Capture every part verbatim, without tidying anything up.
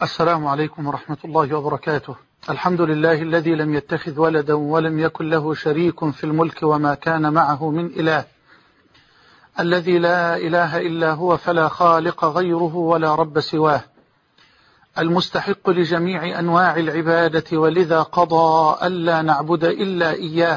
السلام عليكم ورحمة الله وبركاته. الحمد لله الذي لم يتخذ ولدا ولم يكن له شريك في الملك وما كان معه من إله، الذي لا إله إلا هو فلا خالق غيره ولا رب سواه، المستحق لجميع أنواع العبادة، ولذا قضى ألا نعبد إلا إياه،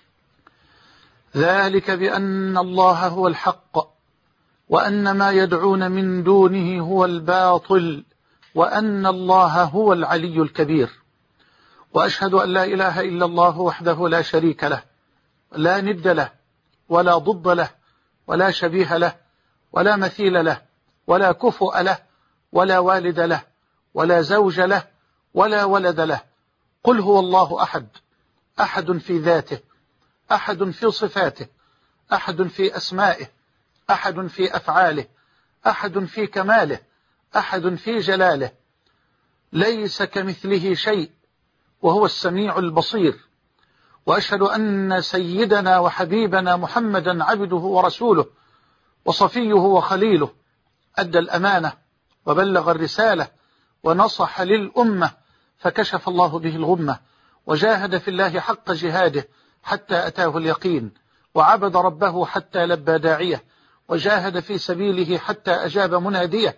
ذلك بأن الله هو الحق وأن ما يدعون من دونه هو الباطل وأن الله هو العلي الكبير. وأشهد أن لا إله إلا الله وحده لا شريك له، لا ند له ولا ضد له ولا شبيه له ولا مثيل له ولا كفؤ له ولا والد له ولا زوج له ولا ولد له. قل هو الله أحد، أحد في ذاته، أحد في صفاته، أحد في أسمائه، أحد في أفعاله، أحد في كماله، أحد في جلاله، ليس كمثله شيء وهو السميع البصير. وأشهد أن سيدنا وحبيبنا محمدا عبده ورسوله وصفيه وخليله، أدى الأمانة وبلغ الرسالة ونصح للأمة، فكشف الله به الغمة، وجاهد في الله حق جهاده حتى أتاه اليقين، وعبد ربه حتى لبى داعيه، وجاهد في سبيله حتى أجاب مناديه،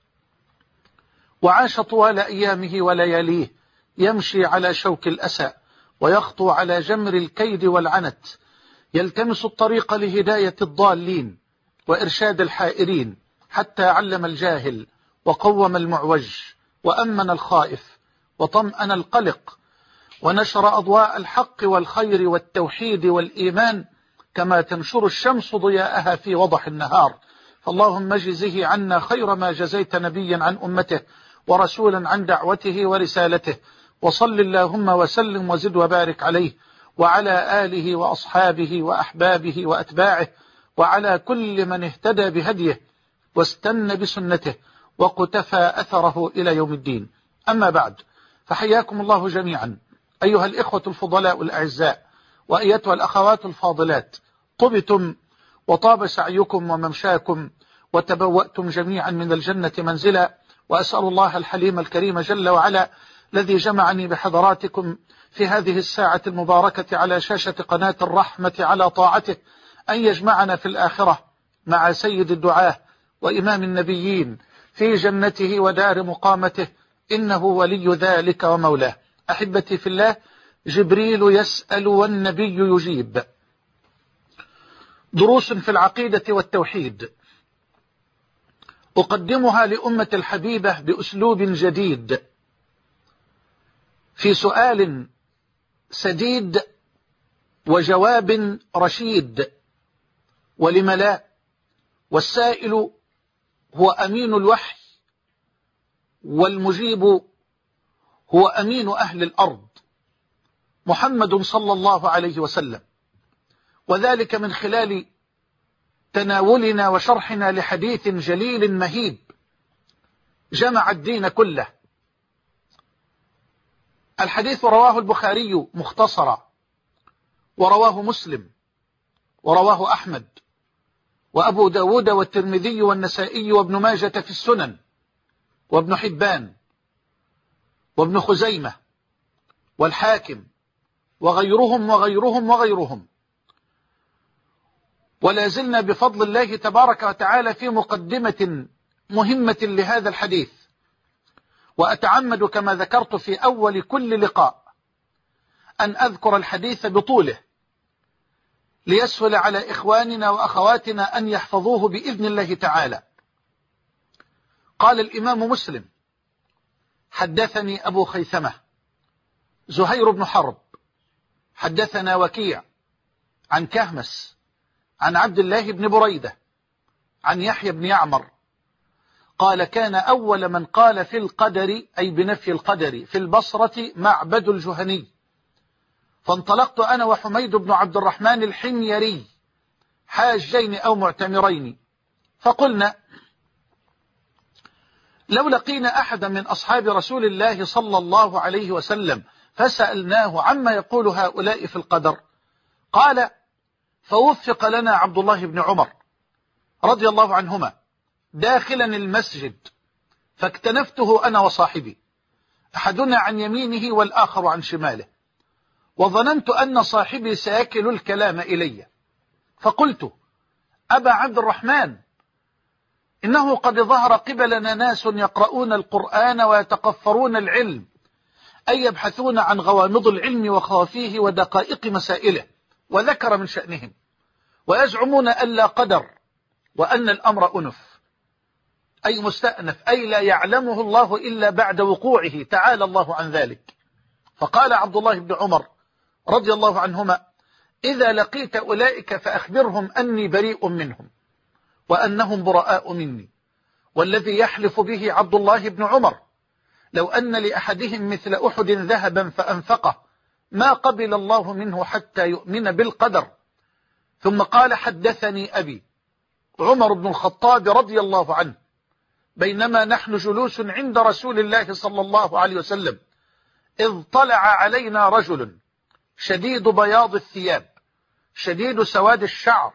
وعاش طوال أيامه ولياليه يمشي على شوك الأسى ويخطو على جمر الكيد والعنت، يلتمس الطريق لهداية الضالين وإرشاد الحائرين، حتى علم الجاهل وقوم المعوج وأمن الخائف وطمأن القلق، ونشر أضواء الحق والخير والتوحيد والإيمان كما تنشر الشمس ضياءها في وضح النهار. فاللهم اجزه عنا خير ما جزيت نبيا عن أمته ورسولا عن دعوته ورسالته، وصل اللهم وسلم وزد وبارك عليه وعلى آله وأصحابه وأحبابه وأتباعه وعلى كل من اهتدى بهديه واستنى بسنته وقتفى أثره إلى يوم الدين. أما بعد، فحياكم الله جميعا أيها الإخوة الفضلاء الأعزاء، وأيتها الأخوات الفاضلات، طبتم وطاب سعيكم وممشاكم وتبوأتم جميعا من الجنة منزلا. وأسأل الله الحليم الكريم جل وعلا الذي جمعني بحضراتكم في هذه الساعة المباركة على شاشة قناة الرحمة على طاعته أن يجمعنا في الآخرة مع سيد الدعاة وإمام النبيين في جنته ودار مقامته، إنه ولي ذلك ومولاه. أحبتي في الله، جبريل يسأل والنبي يجيب. دروس في العقيدة والتوحيد أقدمها لأمة الحبيبة بأسلوب جديد، في سؤال سديد وجواب رشيد، ولم لا؟ والسائل هو أمين الوحي، والمجيب هو أمين أهل الأرض محمد صلى الله عليه وسلم، وذلك من خلال تناولنا وشرحنا لحديث جليل مهيب جمع الدين كله. الحديث رواه البخاري مختصرا، ورواه مسلم، ورواه أحمد وأبو داود والترمذي والنسائي وابن ماجة في السنن، وابن حبان وابن خزيمة والحاكم وغيرهم وغيرهم وغيرهم. ولا زلنا بفضل الله تبارك وتعالى في مقدمة مهمة لهذا الحديث، وأتعمد كما ذكرت في أول كل لقاء أن أذكر الحديث بطوله ليسهل على إخواننا وأخواتنا أن يحفظوه بإذن الله تعالى. قال الإمام مسلم: حدثني أبو خيثمة زهير بن حرب حدثنا وكيع عن كهمس عن عبد الله بن بريدة عن يحيى بن يعمر قال: كان أول من قال في القدر، أي بنفي القدر، في البصرة معبد الجهني، فانطلقت أنا وحميد بن عبد الرحمن الحميري حاجين أو معتمرين، فقلنا: لو لقينا أحدا من أصحاب رسول الله صلى الله عليه وسلم فسألناه عما يقول هؤلاء في القدر. قال: فوفق لنا عبد الله بن عمر رضي الله عنهما داخلا المسجد فاكتنفته أنا وصاحبي، أحدنا عن يمينه والآخر عن شماله، وظننت أن صاحبي سيكل الكلام إلي، فقلت: أبا عبد الرحمن، إنه قد ظهر قبلنا ناس يقرؤون القرآن ويتقفرون العلم، أي يبحثون عن غوامض العلم وخوافيه ودقائق مسائله، وذكر من شأنهم، ويزعمون أن لا قدر، وأن الأمر أنف، أي مستأنف، أي لا يعلمه الله إلا بعد وقوعه، تعالى الله عن ذلك. فقال عبد الله بن عمر رضي الله عنهما: إذا لقيت أولئك فأخبرهم أني بريء منهم وأنهم براء مني، والذي يحلف به عبد الله بن عمر لو أن لأحدهم مثل أحد ذهبا فأنفقه ما قبل الله منه حتى يؤمن بالقدر. ثم قال: حدثني أبي عمر بن الخطاب رضي الله عنه بينما نحن جلوس عند رسول الله صلى الله عليه وسلم إذ طلع علينا رجل شديد بياض الثياب شديد سواد الشعر،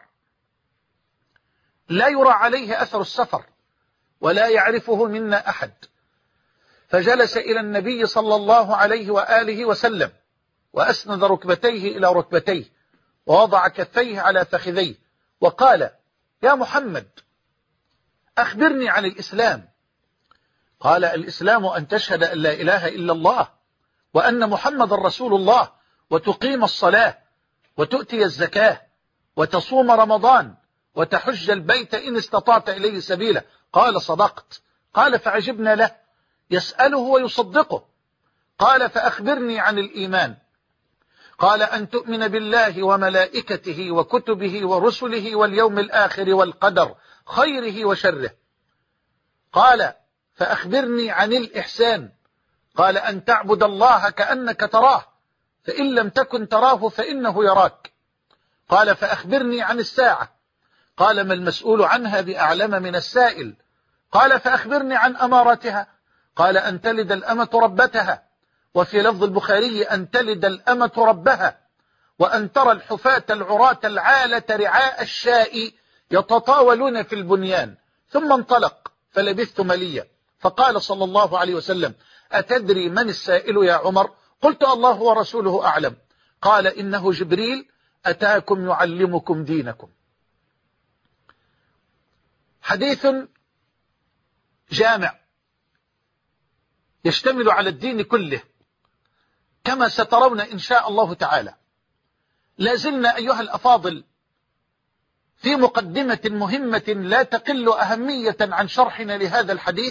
لا يرى عليه أثر السفر ولا يعرفه منا أحد، فجلس إلى النبي صلى الله عليه وآله وسلم وأسند ركبتيه إلى ركبتيه ووضع كفيه على فخذيه وقال: يا محمد، أخبرني عن الإسلام. قال: الإسلام أن تشهد أن لا إله إلا الله وأن محمد رسول الله، وتقيم الصلاة، وتؤتي الزكاة، وتصوم رمضان، وتحج البيت إن استطعت إليه سبيلا. قال: صدقت. قال: فعجبنا له، يسأله ويصدقه. قال: فأخبرني عن الإيمان. قال: أن تؤمن بالله وملائكته وكتبه ورسله واليوم الآخر والقدر خيره وشره. قال: فأخبرني عن الإحسان. قال: أن تعبد الله كأنك تراه، فإن لم تكن تراه فإنه يراك. قال: فأخبرني عن الساعة. قال: ما المسؤول عنها بأعلم من السائل. قال: فأخبرني عن أمارتها. قال: أن تلد الأمة ربتها، وفي لفظ البخاري أن تلد الأمة ربها، وأن ترى الحفاة العراة العالة رعاء الشاء يتطاولون في البنيان. ثم انطلق فلبثت مليا، فقال صلى الله عليه وسلم: أتدري من السائل يا عمر؟ قلت: الله ورسوله أعلم. قال: إنه جبريل أتاكم يعلمكم دينكم. حديث جامع يشتمل على الدين كله كما سترون إن شاء الله تعالى. لازلنا أيها الأفاضل في مقدمة مهمة لا تقل أهمية عن شرحنا لهذا الحديث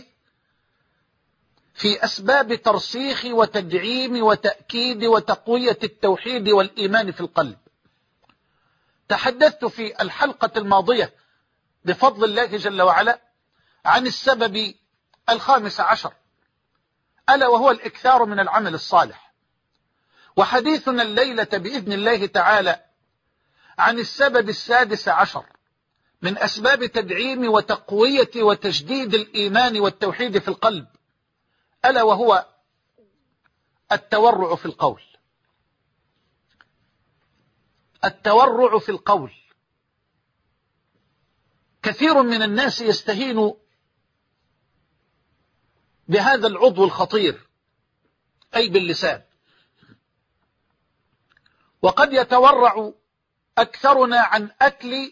في أسباب ترسيخ وتدعيم وتأكيد وتقوية التوحيد والإيمان في القلب. تحدثت في الحلقة الماضية بفضل الله جل وعلا عن السبب الخامس عشر، ألا وهو الإكثار من العمل الصالح. وحديثنا الليلة بإذن الله تعالى عن السبب السادس عشر من أسباب تدعيم وتقوية وتجديد الإيمان والتوحيد في القلب، ألا وهو التورع في القول. التورع في القول. كثير من الناس يستهين بهذا العضو الخطير، أي باللسان، وقد يتورع أكثرنا عن أكل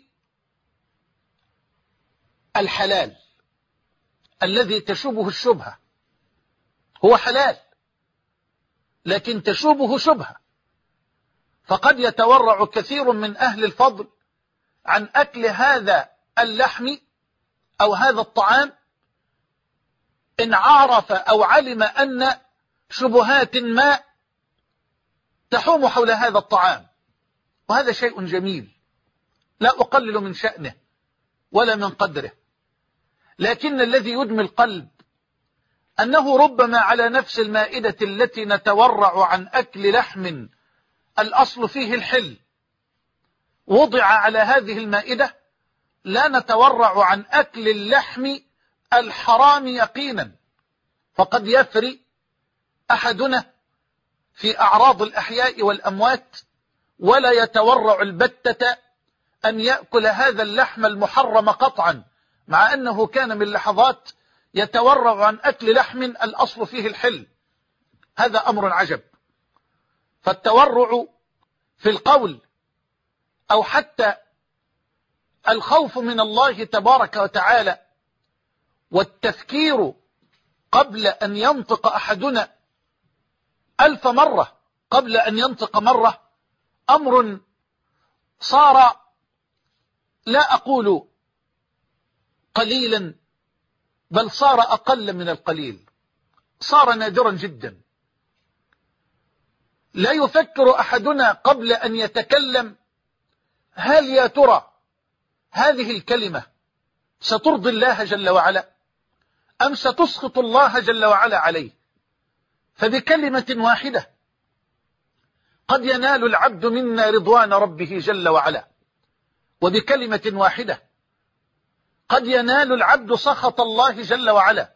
الحلال الذي تشوبه الشبهة. هو حلال لكن تشوبه شبهة، فقد يتورع كثير من أهل الفضل عن أكل هذا اللحم أو هذا الطعام إن عرف أو علم أن شبهات ما تحوم حول هذا الطعام، وهذا شيء جميل لا أقلل من شأنه ولا من قدره، لكن الذي يدمي القلب أنه ربما على نفس المائدة التي نتورع عن أكل لحم الأصل فيه الحل وضع على هذه المائدة لا نتورع عن أكل اللحم الحرام يقينا، فقد يفري أحدنا في أعراض الأحياء والأموات ولا يتورع البتة أن يأكل هذا اللحم المحرم قطعا، مع أنه كان من لحظات يتورع عن أكل لحم الأصل فيه الحل، هذا أمر عجب. فالتورع في القول أو حتى الخوف من الله تبارك وتعالى والتفكير قبل أن ينطق أحدنا ألف مرة قبل أن ينطق مرة أمر صار لا أقول قليلا، بل صار أقل من القليل، صار نادرا جدا. لا يفكر أحدنا قبل أن يتكلم هل يا ترى هذه الكلمة سترضي الله جل وعلا أم ستسخط الله جل وعلا عليه. فبكلمة واحدة قد ينال العبد منا رضوان ربه جل وعلا، وبكلمة واحدة قد ينال العبد سخط الله جل وعلا،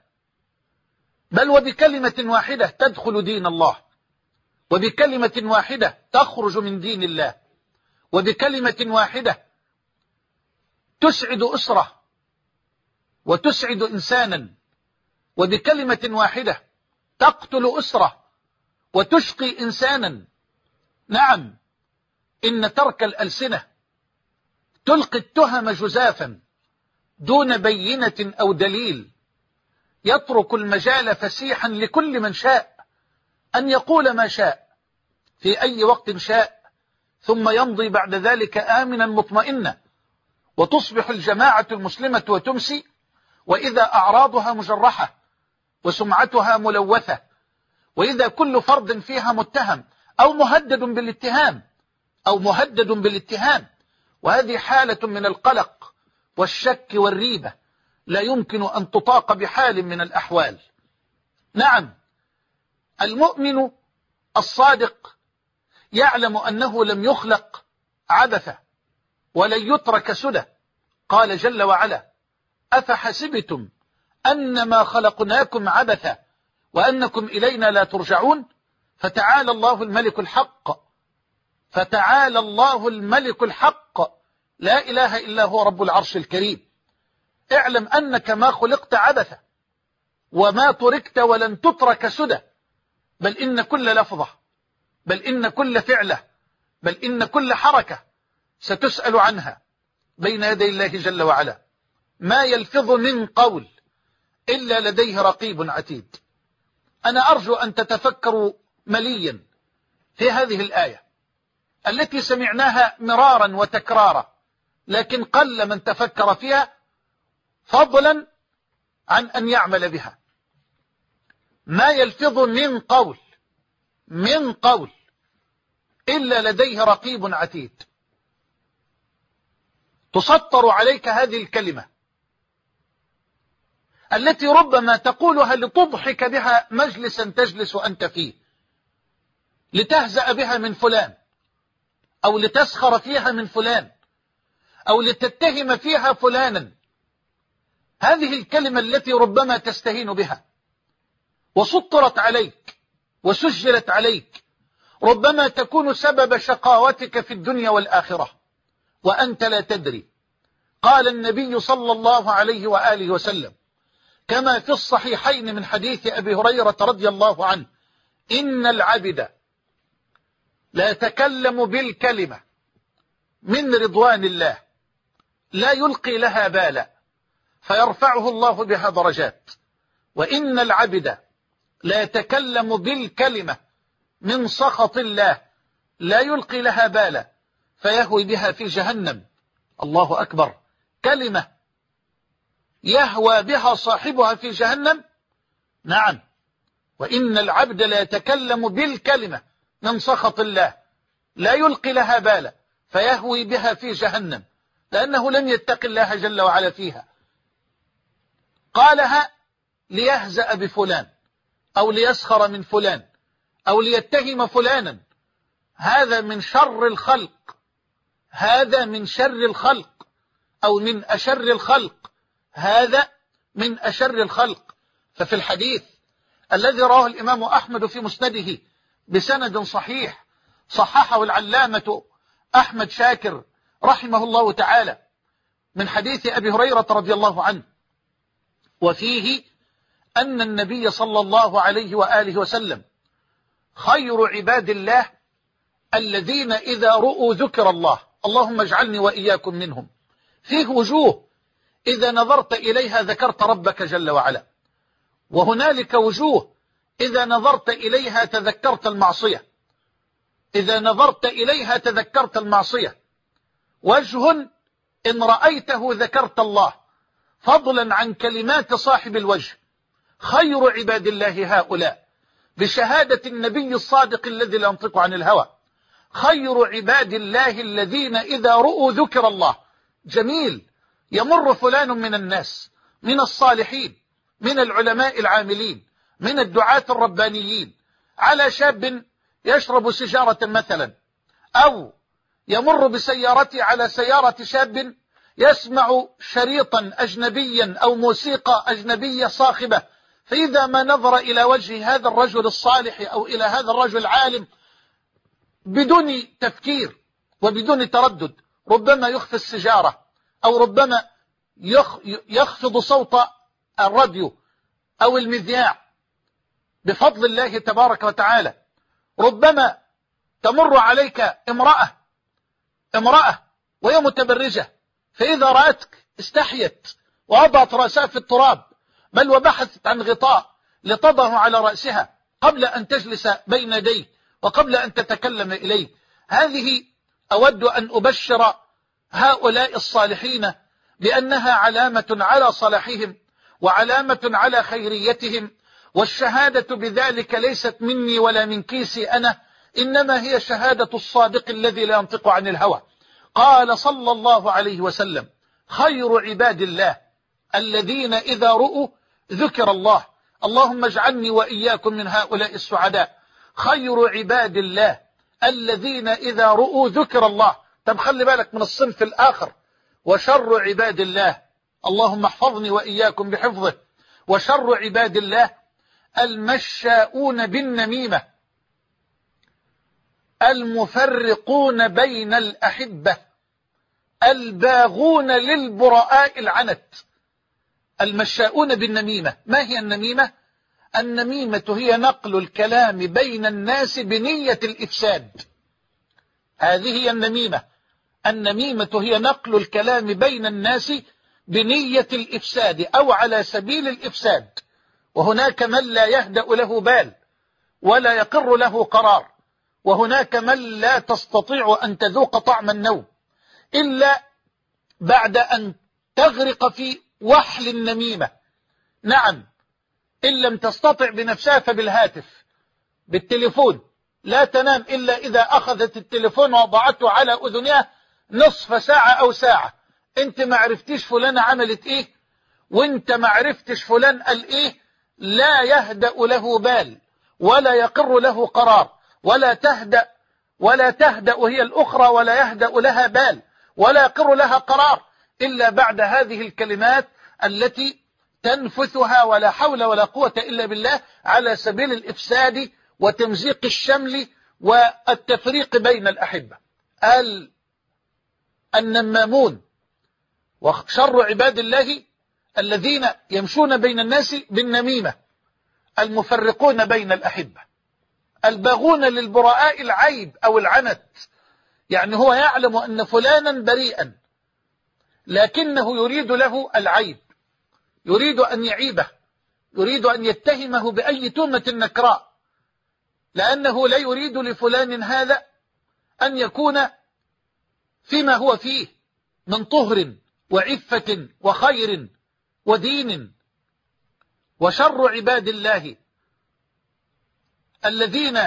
بل وبكلمة واحدة تدخل دين الله، وبكلمة واحدة تخرج من دين الله، وبكلمة واحدة تسعد أسرة وتسعد إنسانا، وبكلمة واحدة تقتل أسرة وتشقي إنسانا. نعم، إن ترك الألسنة تلقي التهم جزافا دون بينة أو دليل، يترك المجال فسيحا لكل من شاء أن يقول ما شاء في أي وقت شاء، ثم يمضي بعد ذلك آمنا مطمئنا، وتصبح الجماعة المسلمة وتمسي وإذا أعراضها مجرحة وسمعتها ملوثة، وإذا كل فرد فيها متهم أو مهدد بالاتهام أو مهدد بالاتهام وهذه حالة من القلق والشك والريبة لا يمكن أن تطاق بحال من الأحوال. نعم، المؤمن الصادق يعلم أنه لم يخلق عبثا ولن يترك سدى. قال جل وعلا: أفحسبتم أنما خلقناكم عبثا وأنكم إلينا لا ترجعون. فتعالى الله الملك الحق، فتعالى الله الملك الحق لا إله إلا هو رب العرش الكريم. اعلم أنك ما خلقت عبثا وما تركت ولن تترك سدى، بل إن كل لفظة، بل إن كل فعلة، بل إن كل حركة ستسأل عنها بين يدي الله جل وعلا. ما يلفظ من قول إلا لديه رقيب عتيد. أنا أرجو أن تتفكروا مليا في هذه الآية التي سمعناها مرارا وتكرارا، لكن قل من تفكر فيها فضلا عن أن يعمل بها. ما يلفظ من قول من قول إلا لديه رقيب عتيد. تسطر عليك هذه الكلمة التي ربما تقولها لتضحك بها مجلسا تجلس أنت فيه، لتهزأ بها من فلان، أو لتسخر فيها من فلان، أو لتتهم فيها فلانا. هذه الكلمة التي ربما تستهين بها وسطرت عليك وسجلت عليك ربما تكون سبب شقاوتك في الدنيا والآخرة وأنت لا تدري. قال النبي صلى الله عليه وآله وسلم كما في الصحيحين من حديث أبي هريرة رضي الله عنه: إن العبد لا يتكلم بالكلمة من رضوان الله لا يلقي لها بالا فيرفعه الله بها درجات، وإن العبد لا يتكلم بالكلمة من سخط الله لا يلقي لها بالا فيهوي بها في جهنم. الله أكبر، كلمة يهوى بها صاحبها في جهنم. نعم، وإن العبد لا يتكلم بالكلمة من سخط الله لا يلقي لها بالا فيهوي بها في جهنم، لأنه لم يتق الله جل وعلا فيها. قالها ليهزأ بفلان أو ليسخر من فلان أو ليتهم فلانا. هذا من شر الخلق، هذا من شر الخلق، أو من أشر الخلق، هذا من أشر الخلق. ففي الحديث الذي رواه الإمام أحمد في مسنده بسند صحيح صححه العلامة أحمد شاكر رحمه الله تعالى من حديث أبي هريرة رضي الله عنه، وفيه أن النبي صلى الله عليه وآله وسلم خير عباد الله الذين إذا رؤوا ذكر الله، اللهم اجعلني وإياكم منهم. فيه وجوه إذا نظرت إليها ذكرت ربك جل وعلا، وهنالك وجوه إذا نظرت إليها تذكرت المعصية، إذا نظرت إليها تذكرت المعصية. وجه إن رأيته ذكرت الله، فضلا عن كلمات صاحب الوجه. خير عباد الله هؤلاء بشهادة النبي الصادق الذي لا ينطق عن الهوى. خير عباد الله الذين إذا رؤوا ذكر الله. جميل، يمر فلان من الناس، من الصالحين، من العلماء العاملين، من الدعاة الربانيين، على شاب يشرب سجارة مثلا، أو يمر بسيارته على سيارة شاب يسمع شريطا أجنبيا أو موسيقى أجنبية صاخبة، فإذا ما نظر إلى وجه هذا الرجل الصالح أو إلى هذا الرجل العالم بدون تفكير وبدون تردد ربما يخفي السجارة، أو ربما يخفض صوت الراديو أو المذياع بفضل الله تبارك وتعالى. ربما تمر عليك امرأة امرأة وهي متبرجة، فإذا رأتك استحيت ووضعت رأسها في التراب، بل وبحثت عن غطاء لتضعه على رأسها قبل أن تجلس بين يديه وقبل أن تتكلم إليه. هذه أود أن أبشر هؤلاء الصالحين بأنها علامة على صلاحهم وعلامة على خيريتهم، والشهادة بذلك ليست مني ولا من كيسي أنا، إنما هي شهادة الصادق الذي لا ينطق عن الهوى. قال صلى الله عليه وسلم: خير عباد الله الذين إذا رؤوا ذكر الله. اللهم اجعلني وإياكم من هؤلاء السعداء. خير عباد الله الذين إذا رؤوا ذكر الله. طب خلي بالك من الصنف الآخر: وشر عباد الله، اللهم احفظني وإياكم بحفظه، وشر عباد الله المشاؤون بالنميمة، المفرقون بين الأحبة، الباغون للبراء العنت. المشاؤون بالنميمة. ما هي النميمة؟ النميمة هي نقل الكلام بين الناس بنية الإفساد. هذه هي النميمة. النميمة هي نقل الكلام بين الناس بنية الإفساد أو على سبيل الإفساد. وهناك من لا يهدأ له بال ولا يقر له قرار، وهناك من لا تستطيع أن تذوق طعم النوم إلا بعد أن تغرق في وحل النميمة. نعم، إن لم تستطع بنفسها فبالهاتف، بالتليفون. لا تنام إلا إذا أخذت التليفون ووضعته على أذنها نصف ساعة أو ساعة. أنت ما عرفتيش فلانة عملت إيه، وأنت ما عرفتش فلان قال إيه. لا يهدأ له بال ولا يقر له قرار، ولا تهدأ ولا تهدأ هي الأخرى ولا يهدأ لها بال ولا يقر لها قرار إلا بعد هذه الكلمات التي تنفثها ولا حول ولا قوة إلا بالله على سبيل الإفساد وتمزيق الشمل والتفريق بين الأحبة. النمامون. وشر عباد الله الذين يمشون بين الناس بالنميمة، المفرقون بين الأحبة، الباغون للبراء العيب أو العنت. يعني هو يعلم أن فلانا بريئا لكنه يريد له العيب، يريد أن يعيبه، يريد أن يتهمه بأي تهمة نكراء، لأنه لا يريد لفلان هذا أن يكون فيما هو فيه من طهر وعفة وخير ودين. وشر عباد الله الذين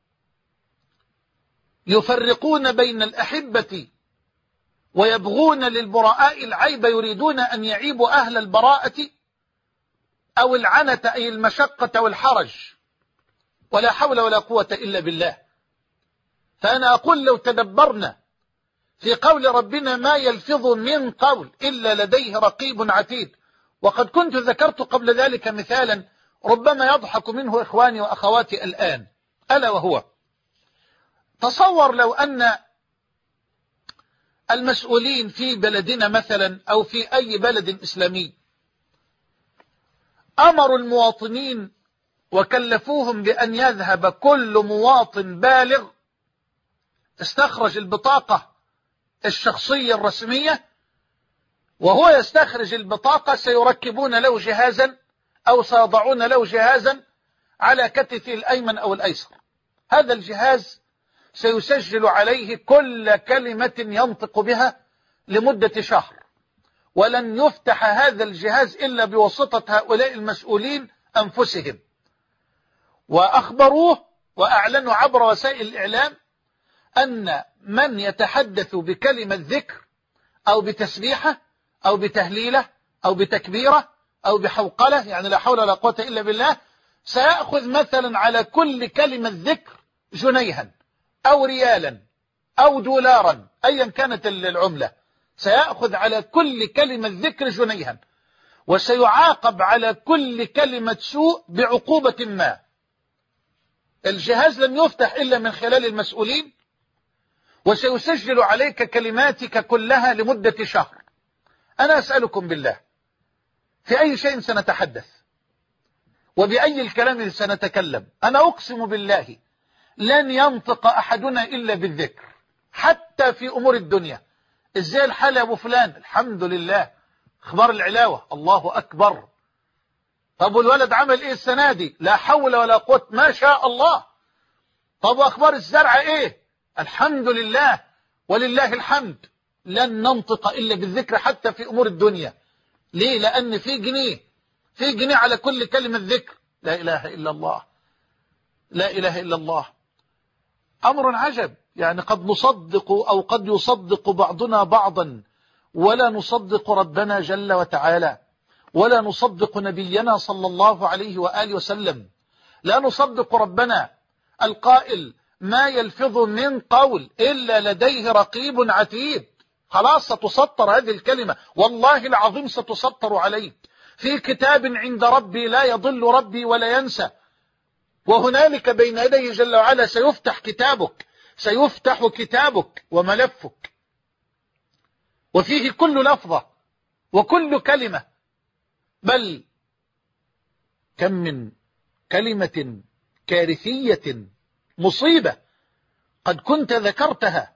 يفرقون بين الأحبة ويبغون للبراء العيب، يريدون أن يعيبوا أهل البراءة أو العنة أي المشقة والحرج، ولا حول ولا قوة إلا بالله. فأنا أقول لو تدبرنا في قول ربنا: ما يلفظ من قول إلا لديه رقيب عتيد. وقد كنت ذكرت قبل ذلك مثالا ربما يضحك منه إخواني وأخواتي الآن، ألا وهو: تصور لو أن المسؤولين في بلدنا مثلا أو في أي بلد إسلامي أمروا المواطنين وكلفوهم بأن يذهب كل مواطن بالغ استخرج البطاقة الشخصية الرسمية، وهو يستخرج البطاقة سيركبون له جهازا أو سيضعون له جهازا على كتفه الأيمن أو الأيسر. هذا الجهاز سيسجل عليه كل كلمة ينطق بها لمدة شهر، ولن يفتح هذا الجهاز إلا بواسطة هؤلاء المسؤولين أنفسهم. وأخبروه وأعلنوا عبر وسائل الإعلام أن من يتحدث بكلمة ذكر أو بتسبيحة أو بتهليلة أو بتكبيرة أو بحوقلة، يعني لا حول ولا قوة إلا بالله، سيأخذ مثلا على كل كلمة ذكر جنيها أو ريالا أو دولارا أيا كانت العملة، سيأخذ على كل كلمة ذكر جنيها، وسيعاقب على كل كلمة سوء بعقوبة ما. الجهاز لن يفتح إلا من خلال المسؤولين، وسيسجل عليك كلماتك كلها لمدة شهر. أنا أسألكم بالله، في أي شيء سنتحدث وبأي الكلام سنتكلم؟ أنا أقسم بالله لن ينطق أحدنا إلا بالذكر، حتى في أمور الدنيا. إزاي الحال يا أبو فلان؟ الحمد لله. اخبار العلاوة؟ الله أكبر. طب والولد عمل إيه السنة دي؟ لا حول ولا قوة، ما شاء الله. طب وأخبار الزرع إيه؟ الحمد لله ولله الحمد. لن ننطق إلا بالذكر حتى في أمور الدنيا. ليه؟ لأن في جنيه في جنيه على كل كلمة ذكر. لا إله إلا الله، لا إله إلا الله. أمر عجب، يعني قد نصدق أو قد يصدق بعضنا بعضا، ولا نصدق ربنا جل وتعالى، ولا نصدق نبينا صلى الله عليه وآله وسلم. لا نصدق ربنا القائل ما يلفظ من قول إلا لديه رقيب عتيد. خلاص ستسطر هذه الكلمة، والله العظيم ستسطر عليك في كتاب عند ربي لا يضل ربي ولا ينسى. وهنالك بين يديه جل وعلا سيفتح كتابك، سيفتح كتابك وملفك، وفيه كل لفظة وكل كلمة. بل كم من كلمة كارثية مصيبة قد كنت ذكرتها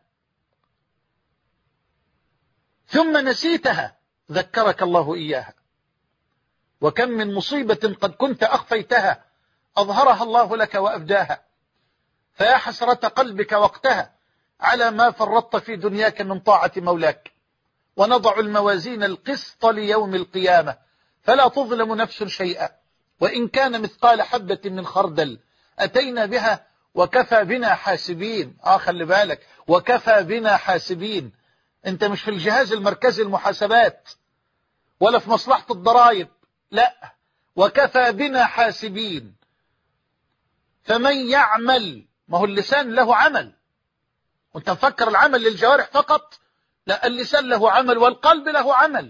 ثم نسيتها ذكرك الله إياها، وكم من مصيبة قد كنت أخفيتها أظهرها الله لك وأبداها. فيا حسرة قلبك وقتها على ما فرطت في دنياك من طاعة مولاك. ونضع الموازين القسط ليوم القيامة فلا تظلم نفس شيئا، وإن كان مثقال حبة من خردل أتينا بها وكفى بنا حاسبين. آه خلي بالك، وكفى بنا حاسبين. أنت مش في الجهاز المركزي المحاسبات ولا في مصلحة الضرائب، لا، وكفى بنا حاسبين. فمن يعمل، ما هو اللسان له عمل، وانت مفكر العمل للجوارح فقط؟ لا، اللسان له عمل والقلب له عمل.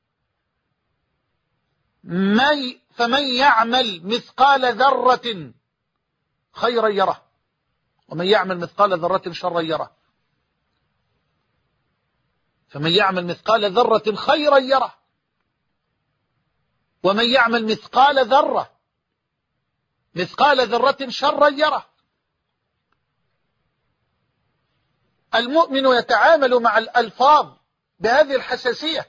فمن يعمل مثقال ذرة خيرا يره، ومن يعمل مثقال ذرة شرا يره. فمن يعمل مثقال ذرة خيرا يره، ومن يعمل مثقال ذرة مثقال ذرة شرا يره. المؤمن يتعامل مع الألفاظ بهذه الحساسية.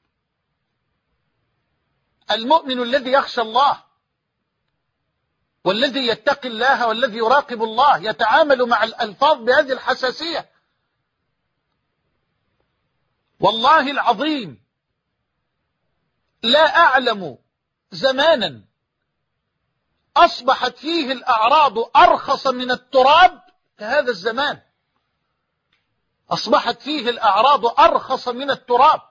المؤمن الذي يخشى الله والذي يتقي الله والذي يراقب الله يتعامل مع الألفاظ بهذه الحساسية. والله العظيم لا أعلم زمانا أصبحت فيه الأعراض أرخص من التراب كهذا الزمان. أصبحت فيه الأعراض أرخص من التراب.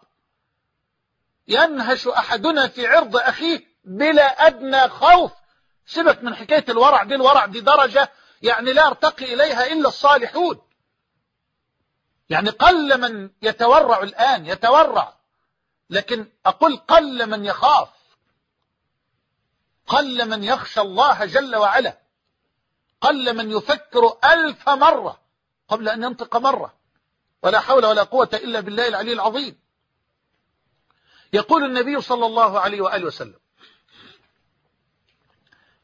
ينهش أحدنا في عرض أخيه بلا أدنى خوف. سيبك من حكاية الورع دي، الورع دي درجة يعني لا يرتقي إليها إلا الصالحون. يعني قل من يتورع الآن، يتورع، لكن أقول قل من يخاف، قل من يخشى الله جل وعلا، قل من يفكر ألف مرة قبل أن ينطق مرة. ولا حول ولا قوة إلا بالله العلي العظيم. يقول النبي صلى الله عليه وآله وسلم: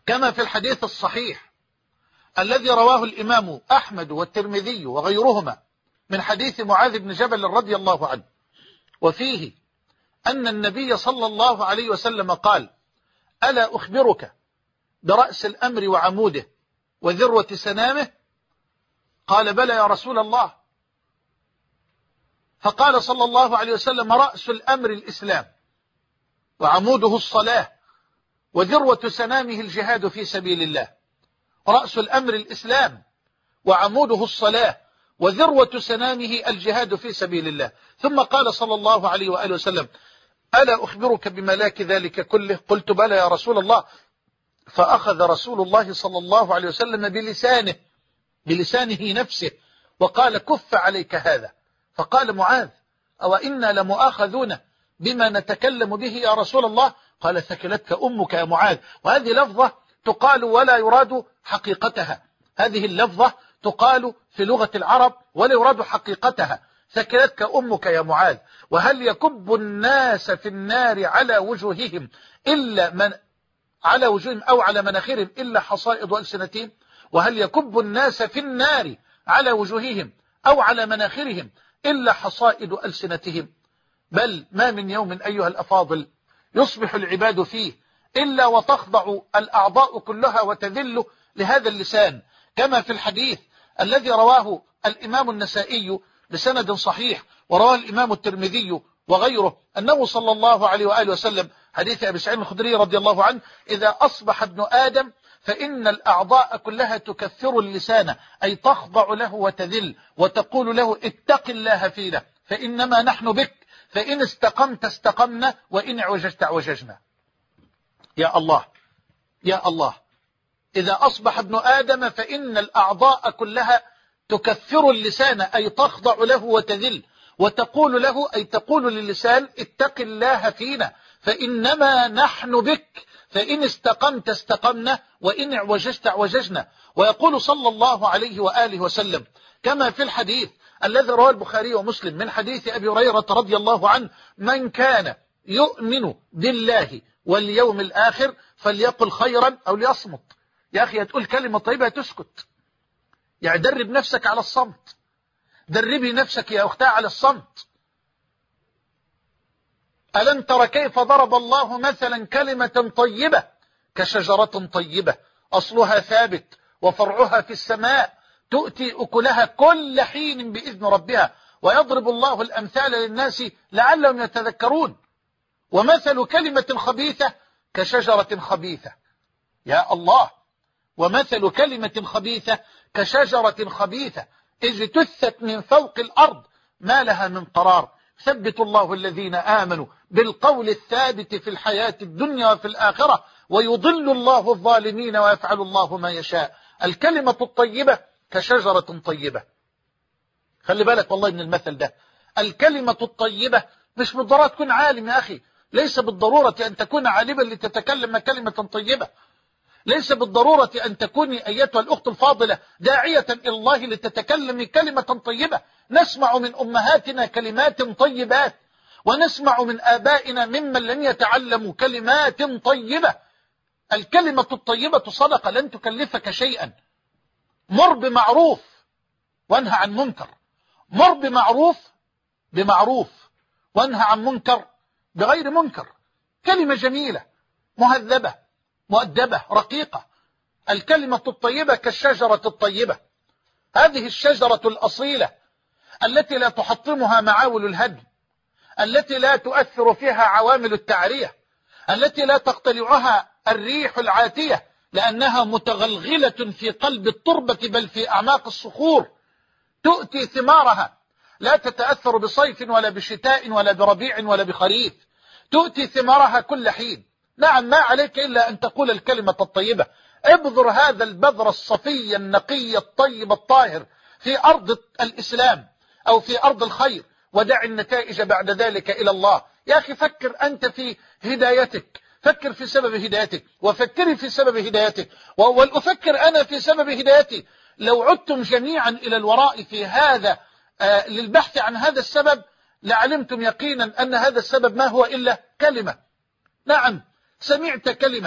كما في الحديث الصحيح الذي رواه الإمام أحمد والترمذي وغيرهما من حديث معاذ بن جبل رضي الله عنه، وفيه أن النبي صلى الله عليه وسلم قال: ألا أخبرك برأس الأمر وعموده وذروة سنامه؟ قال: بلى يا رسول الله. فقال صلى الله عليه وسلم: رأس الأمر الإسلام، وعموده الصلاة، وذروة سنامه الجهاد في سبيل الله. رأس الأمر الإسلام، وعموده الصلاة، وذروة سنامه الجهاد في سبيل الله. ثم قال صلى الله عليه وآله وسلم: ألا أخبرك بملاك ذلك كله؟ قلت: بلى يا رسول الله. فأخذ رسول الله صلى الله عليه وسلم بلسانه بلسانه نفسه وقال: كف عليك هذا. فقال معاذ: أو إنا لمؤاخذون بما نتكلم به يا رسول الله؟ قال: ثكلتك أمك يا معاذ. وهذه لفظة تقال ولا يراد حقيقتها، هذه اللفظة تقال في لغة العرب ولا يراد حقيقتها. ثكلتك أمك يا معاذ. وهل يكب الناس في النار على وجوههم إلا من على وجوههم أو على مناخرهم إلا حصائد ألسنتهم؟ وهل يكب الناس في النار على وجوههم أو على مناخرهم إلا حصائد ألسنتهم؟ بل ما من يوم أيها الأفاضل يصبح العباد فيه إلا وتخضع الأعضاء كلها وتذل لهذا اللسان، كما في الحديث الذي رواه الإمام النسائي بسند صحيح ورواه الإمام الترمذي وغيره أنه صلى الله عليه وآله وسلم، حديث أبي سعيد الخدري رضي الله عنه: إذا أصبح ابن آدم فإن الأعضاء كلها تكثر اللسان، أي تخضع له وتذل وتقول له: اتق الله فينا فإنما نحن بك، فإن استقمت استقمنا وإن اعوججت اعوججنا. يا الله يا الله، إذا أصبح ابن آدم فإن الأعضاء كلها تكثر اللسان، أي تخضع له وتذل وتقول له، أي تقول للسان: اتق الله فينا فإنما نحن بك، فإن استقمت استقمنا وإن اعوججت اعوججنا. ويقول صلى الله عليه وآله وسلم كما في الحديث الذي رواه البخاري ومسلم من حديث أبي هريرة رضي الله عنه: من كان يؤمن بالله واليوم الآخر فليقل خيرا أو ليصمت. يا أخي هتقول كلمة طيبة تسكت، يعني درب نفسك على الصمت، دربي نفسك يا أختها على الصمت. ألم تر كيف ضرب الله مثلا كلمة طيبة كشجرة طيبة أصلها ثابت وفرعها في السماء تؤتي أكلها كل حين بإذن ربها ويضرب الله الأمثال للناس لعلهم يتذكرون. ومثل كلمة خبيثة كشجرة خبيثة. يا الله، ومثل كلمة خبيثة كشجرة خبيثة اجتثت من فوق الأرض ما لها من قرار. ثبت الله الذين آمنوا بالقول الثابت في الحياة الدنيا وفي الآخرة ويضل الله الظالمين ويفعل الله ما يشاء. الكلمة الطيبة كشجرة طيبة. خلي بالك والله من المثل ده. الكلمة الطيبة مش بالضرورة تكون عالم يا أخي، ليس بالضرورة أن تكون عالما لتتكلم كلمة طيبة، ليس بالضرورة أن تكوني أيتها الأخت الفاضلة داعية إلى الله لتتكلم كلمة طيبة. نسمع من أمهاتنا كلمات طيبات، ونسمع من آبائنا ممن لم يتعلموا كلمات طيبة. الكلمة الطيبة صدقة لن تكلفك شيئا. مر بمعروف وانهى عن منكر، مر بمعروف بمعروف وانهى عن منكر بغير منكر. كلمة جميلة مهذبة مؤدبة رقيقة. الكلمة الطيبة كالشجرة الطيبة، هذه الشجرة الأصيلة التي لا تحطمها معاول الهدم، التي لا تؤثر فيها عوامل التعرية، التي لا تقتلعها الريح العاتية لأنها متغلغلة في قلب التربة بل في أعماق الصخور. تؤتي ثمارها لا تتأثر بصيف ولا بشتاء ولا بربيع ولا بخريف، تؤتي ثمارها كل حين. نعم، ما عليك إلا أن تقول الكلمة الطيبة. ابذر هذا البذر الصفي النقي الطيب الطاهر في أرض الإسلام أو في أرض الخير، ودع النتائج بعد ذلك إلى الله. يا أخي فكر أنت في هدايتك، فكر في سبب هدايتك، وفكري في سبب هدايتك، ولأفكر أنا في سبب هدايتي. لو عدتم جميعا إلى الوراء في هذا آه للبحث عن هذا السبب لعلمتم يقينا أن هذا السبب ما هو إلا كلمة. نعم، سمعت كلمة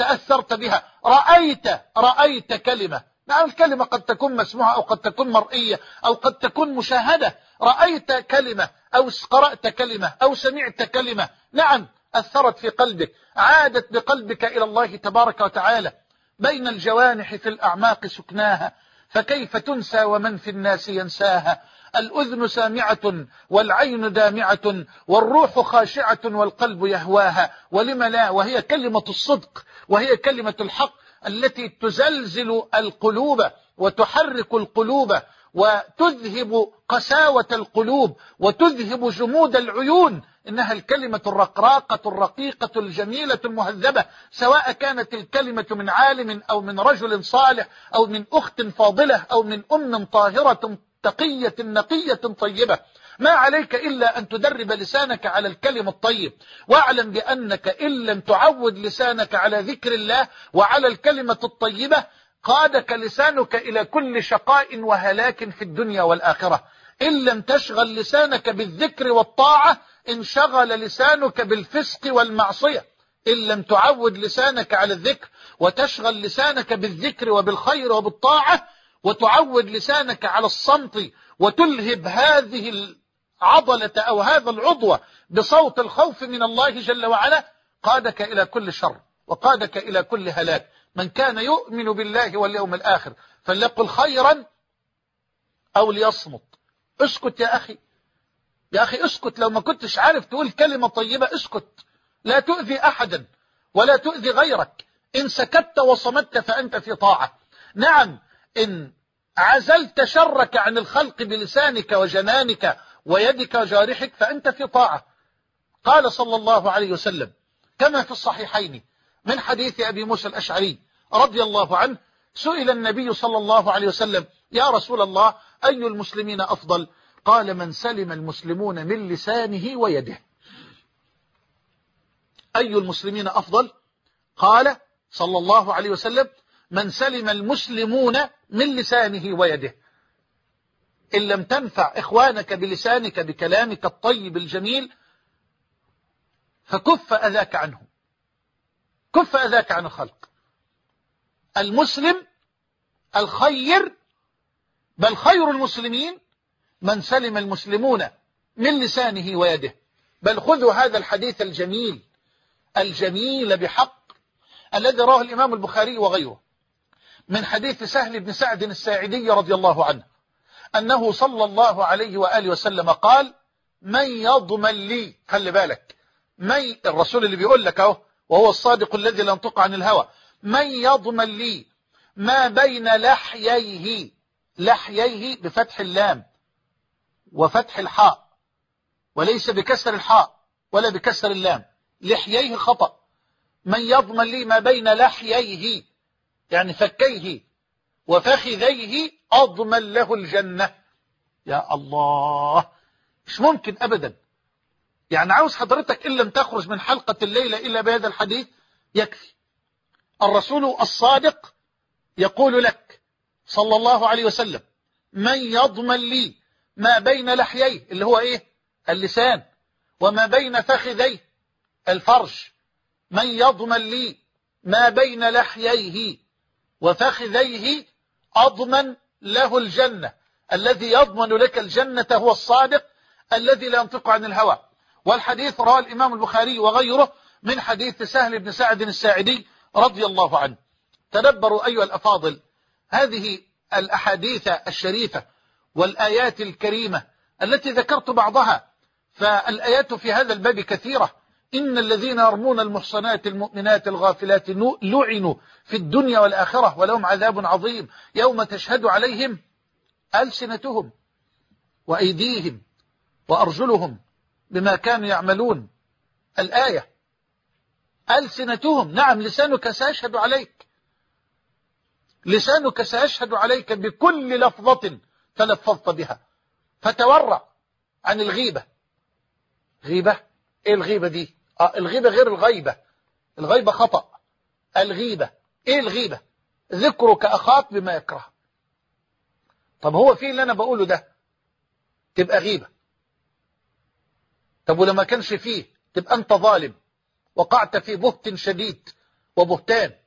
تأثرت بها، رأيت رأيت كلمة، نعم الكلمة قد تكون مسموعة أو قد تكون مرئية أو قد تكون مشاهدة، رأيت كلمة أو قرأت كلمة أو سمعت كلمة، نعم أثرت في قلبك، عادت بقلبك إلى الله تبارك وتعالى. بين الجوانح في الأعماق سكناها، فكيف تنسى ومن في الناس ينساها. الأذن سامعة والعين دامعة والروح خاشعة والقلب يهواها، ولم لا، وهي كلمة الصدق وهي كلمة الحق التي تزلزل القلوب وتحرك القلوب وتذهب قساوة القلوب وتذهب جمود العيون. إنها الكلمة الرقراقة الرقيقة الجميلة المهذبة، سواء كانت الكلمة من عالم أو من رجل صالح أو من أخت فاضلة أو من أم طاهرة تقية نقية طيبة. ما عليك إلا أن تدرب لسانك على الكلم الطيب، واعلم بأنك إن لم تعود لسانك على ذكر الله وعلى الكلمة الطيبة قادك لسانك إلى كل شقاء وهلاك في الدنيا والآخرة. إن لم تشغل لسانك بالذكر والطاعة انشغل لسانك بالفسق والمعصية. إن لم تعود لسانك على الذكر وتشغل لسانك بالذكر وبالخير وبالطاعة وتعود لسانك على الصمت وتلهب هذه العضلة أو هذا العضو بصوت الخوف من الله جل وعلا، قادك إلى كل شر وقادك إلى كل هلاك. من كان يؤمن بالله واليوم الآخر فليقل خيرا أو ليصمت. اسكت يا أخي، يا أخي اسكت، لو ما كنتش عارف تقول كلمة طيبة اسكت، لا تؤذي أحدا ولا تؤذي غيرك. إن سكت وصمت فأنت في طاعة. نعم إن عزلت شرك عن الخلق بلسانك وجنانك ويدك وجارحك فأنت في طاعة. قال صلى الله عليه وسلم كما في الصحيحين من حديث أبي موسى الأشعري رضي الله عنه، سئل النبي صلى الله عليه وسلم يا رسول الله أي المسلمين أفضل؟ قال من سلم المسلمون من لسانه ويده. أي المسلمين أفضل؟ قال صلى الله عليه وسلم من سلم المسلمون من لسانه ويده. إن لم تنفع إخوانك بلسانك بكلامك الطيب الجميل فكف أذاك عنهم، كف أذاك عن الخلق. المسلم الخير، بل خير المسلمين من سلم المسلمون من لسانه ويده. بل خذوا هذا الحديث الجميل الجميل بحق الذي رواه الإمام البخاري وغيره من حديث سهل بن سعد الساعدي رضي الله عنه أنه صلى الله عليه وآله وسلم قال من يضمن لي، خلي بالك، من الرسول اللي بيقول لك اهو وهو الصادق الذي لا ينطق عن الهوى، من يضمن لي ما بين لحييه، لحييه بفتح اللام وفتح الحاء وليس بكسر الحاء ولا بكسر اللام، لحييه خطأ، من يضمن لي ما بين لحييه يعني فكيه وفخذيه أضمن له الجنة. يا الله، مش ممكن أبدا. يعني عاوز حضرتك إن لم تخرج من حلقة الليلة إلا بهذا الحديث يكفي. الرسول الصادق يقول لك صلى الله عليه وسلم من يضمن لي ما بين لحييه اللي هو إيه؟ اللسان، وما بين فخذيه الفرج، من يضمن لي ما بين لحييه وفخذيه أضمن له الجنة. الذي يضمن لك الجنة هو الصادق الذي لا ينطق عن الهوى. والحديث رواه الإمام البخاري وغيره من حديث سهل بن سعد الساعدي رضي الله عنه. تدبروا أيها الأفاضل هذه الأحاديث الشريفة والآيات الكريمة التي ذكرت بعضها، فالآيات في هذا الباب كثيرة. إن الذين يرمون المحصنات المؤمنات الغافلات لعنوا في الدنيا والآخرة ولهم عذاب عظيم يوم تشهد عليهم ألسنتهم وأيديهم وأرجلهم بما كانوا يعملون. الآية ألسنتهم، نعم لسانك سيشهد عليك، لسانك سيشهد عليك بكل لفظة تلفظت بها. فتورع عن الغيبة. غيبة؟ ايه الغيبة دي؟ آه الغيبة غير الغيبة، الغيبة خطأ. الغيبة ايه الغيبة؟ ذكرك أخاك بما يكره. طب هو فيه اللي أنا بقوله ده تبقى غيبة. طب ولما كانش فيه تبقى أنت ظالم، وقعت في بهت شديد وبهتان.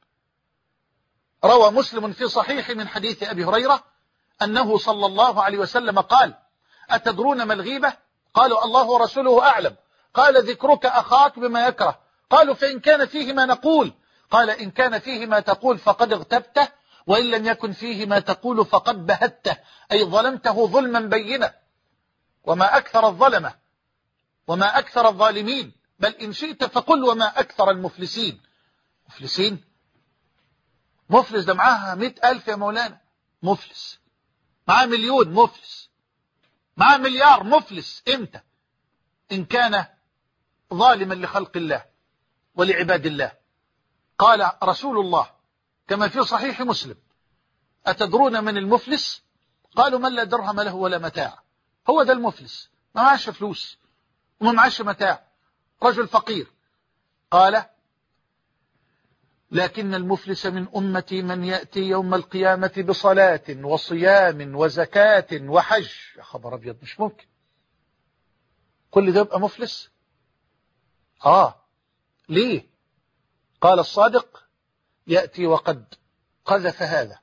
روى مسلم في صحيح من حديث أبي هريرة أنه صلى الله عليه وسلم قال: أتدرون ما الغيبة؟ قالوا: الله ورسوله أعلم. قال: ذكرك أخاك بما يكره. قالوا: فإن كان فيه ما نقول. قال: إن كان فيه ما تقول فقد اغتبته، وإن لم يكن فيه ما تقول فقد بهته، أي ظلمته ظلما بينا. وما أكثر الظلمة وما أكثر الظالمين، بل إن شئت فقل وما أكثر المفلسين. مفلسين؟ مفلس ده معاها مئة ألف يا مولانا مفلس، معاه مليون مفلس، معاه مليار مفلس. إمتى؟ إن كان ظالما لخلق الله ولعباد الله. قال رسول الله كما في صحيح مسلم: أتدرون من المفلس؟ قالوا: من لا درهم له ولا متاع. هو ده المفلس، ما معاش فلوس وما معاش متاع، رجل فقير. قال: لكن المفلس من أمتي من يأتي يوم القيامة بصلاة وصيام وزكاة وحج. يا خبر أبيض، مش ممكن كل ده يبقى مفلس؟ آه ليه؟ قال الصادق: يأتي وقد قذف هذا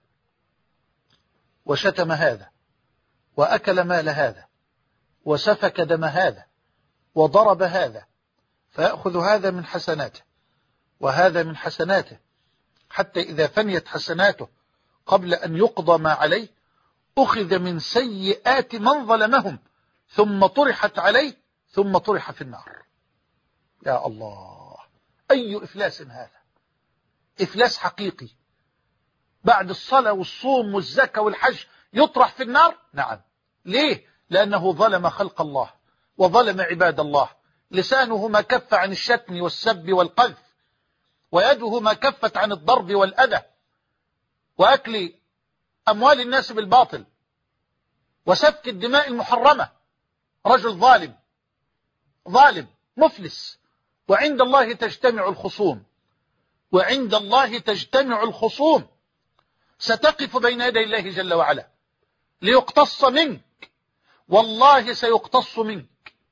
وشتم هذا وأكل مال هذا وسفك دم هذا وضرب هذا، فيأخذ هذا من حسناته وهذا من حسناته، حتى إذا فنيت حسناته قبل أن يقضى ما عليه أخذ من سيئات من ظلمهم ثم طرحت عليه ثم طرح في النار. يا الله، أي إفلاس هذا! إفلاس حقيقي. بعد الصلاة والصوم والزكاة والحج يطرح في النار؟ نعم. ليه؟ لأنه ظلم خلق الله وظلم عباد الله. لسانه ما كف عن الشتم والسب والقذف، ويده ما كفت عن الضرب والأذى وأكل أموال الناس بالباطل وسفك الدماء المحرمة. رجل ظالم ظالم مفلس. وعند الله تجتمع الخصوم، وعند الله تجتمع الخصوم. ستقف بين يدي الله جل وعلا ليقتص منك، والله سيقتص منك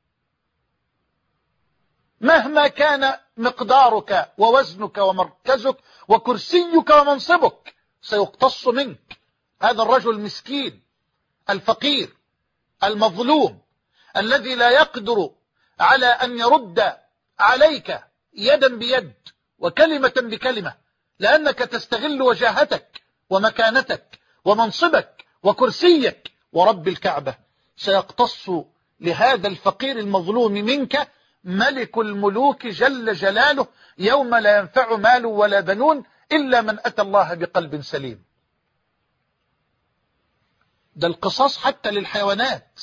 مهما كان مقدارك ووزنك ومركزك وكرسيك ومنصبك، سيقتص منك. هذا الرجل المسكين الفقير المظلوم الذي لا يقدر على أن يرد عليك يدا بيد وكلمة بكلمة، لأنك تستغل وجاهتك ومكانتك ومنصبك وكرسيك، ورب الكعبة سيقتص لهذا الفقير المظلوم منك ملك الملوك جل جلاله يوم لا ينفع مال ولا بنون إلا من أتى الله بقلب سليم. ده القصاص حتى للحيوانات،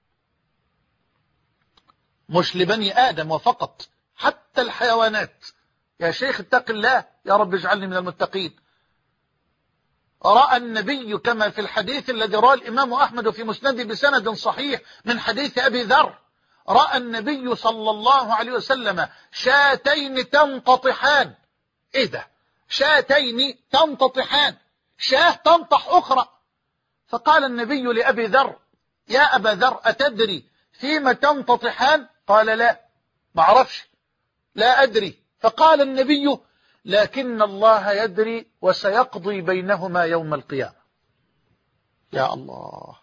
مش لبني آدم وفقط، حتى الحيوانات. يا شيخ اتق الله، يا رب اجعلني من المتقين. رأى النبي كما في الحديث الذي رواه الإمام أحمد في مسنده بسند صحيح من حديث أبي ذر: رأى النبي صلى الله عليه وسلم شاتين تنتطحان. إيه ده؟ شاتين تنتطحان، شاه تنطح أخرى. فقال النبي لأبي ذر: يا أبا ذر، أتدري فيما تنتطحان؟ قال: لا، ما أعرفش، لا أدري. فقال النبي: لكن الله يدري وسيقضي بينهما يوم القيامة. يا الله،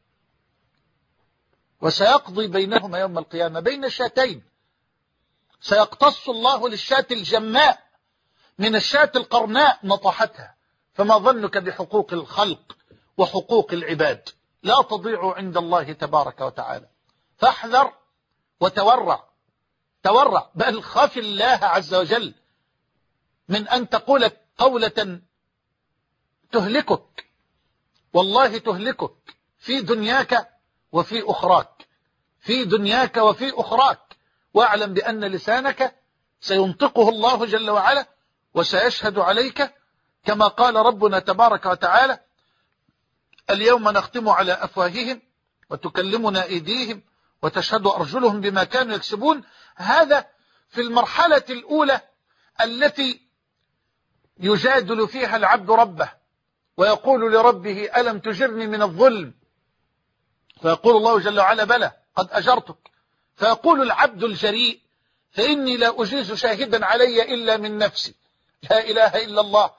وسيقضي بينهما يوم القيامة بين شاتين. سيقتص الله للشاة الجماء من الشاة القرناء نطحتها. فما ظنك بحقوق الخلق وحقوق العباد؟ لا تضيع عند الله تبارك وتعالى. فاحذر وتورع، تورع، بل خاف الله عز وجل من أن تقول قولة تهلكك، والله تهلكك في دنياك وفي أخراك، في دنياك وفي أخراك. واعلم بأن لسانك سينطقه الله جل وعلا وسيشهد عليك، كما قال ربنا تبارك وتعالى: اليوم نختم على أفواههم وتكلمنا أيديهم وتشهد أرجلهم بما كانوا يكسبون. هذا في المرحلة الأولى التي يجادل فيها العبد ربه ويقول لربه: ألم تجرني من الظلم؟ فيقول الله جل وعلا: بلى قد أجرتك. فيقول العبد الجريء: فإني لا أجيز شاهدا علي إلا من نفسي، لا إله إلا الله.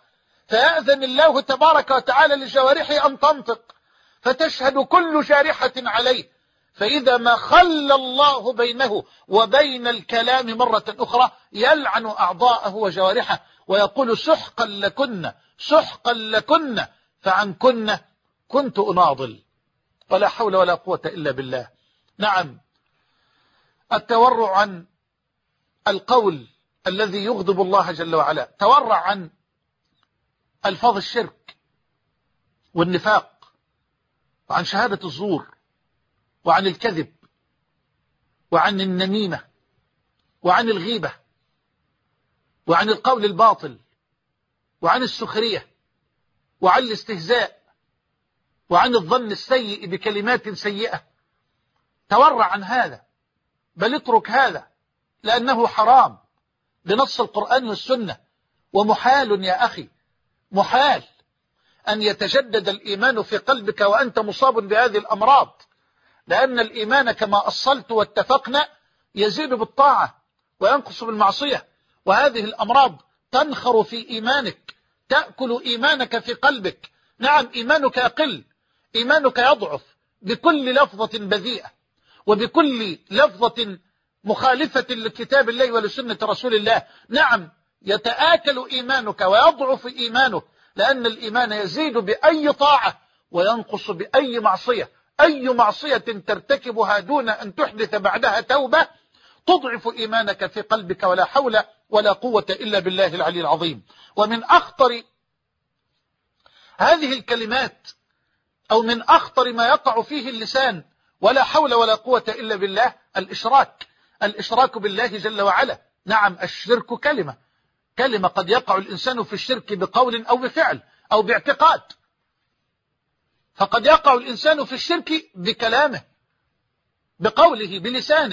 فيأذن الله تبارك وتعالى لجوارحه أن تنطق، فتشهد كل جارحة عليه، فإذا ما خلى الله بينه وبين الكلام مرة أخرى يلعن أعضاءه وجوارحه ويقول سحقا لكن سحقا لكن فعنكن كنت أناضل. ولا حول ولا قوة إلا بالله. نعم، التورع عن القول الذي يغضب الله جل وعلا، تورع عن ألفاظ الشرك والنفاق، وعن شهادة الزور، وعن الكذب، وعن النميمة، وعن الغيبة، وعن القول الباطل، وعن السخرية، وعن الاستهزاء، وعن الظن السيء بكلمات سيئة. تورع عن هذا، بل اترك هذا، لأنه حرام بنص القرآن والسنة. ومحال يا أخي، محال أن يتجدد الإيمان في قلبك وأنت مصاب بهذه الأمراض، لأن الإيمان كما أصلت واتفقنا يزيد بالطاعة وينقص بالمعصية، وهذه الأمراض تنخر في إيمانك، تأكل إيمانك في قلبك. نعم، إيمانك يقل، إيمانك يضعف بكل لفظة بذيئة، وبكل لفظة مخالفة لكتاب الله ولسنة رسول الله. نعم، يتآكل إيمانك ويضعف إيمانك، لأن الإيمان يزيد بأي طاعة وينقص بأي معصية. أي معصية ترتكبها دون أن تحدث بعدها توبة تضعف إيمانك في قلبك، ولا حول ولا قوة إلا بالله العلي العظيم. ومن أخطر هذه الكلمات، أو من أخطر ما يقع فيه اللسان ولا حول ولا قوة إلا بالله، الإشراك، الإشراك بالله جل وعلا. نعم، الشرك كلمة كلمة قد يقع الإنسان في الشرك بقول أو بفعل أو باعتقاد، فقد يقع الإنسان في الشرك بكلامه، بقوله، بلسانه.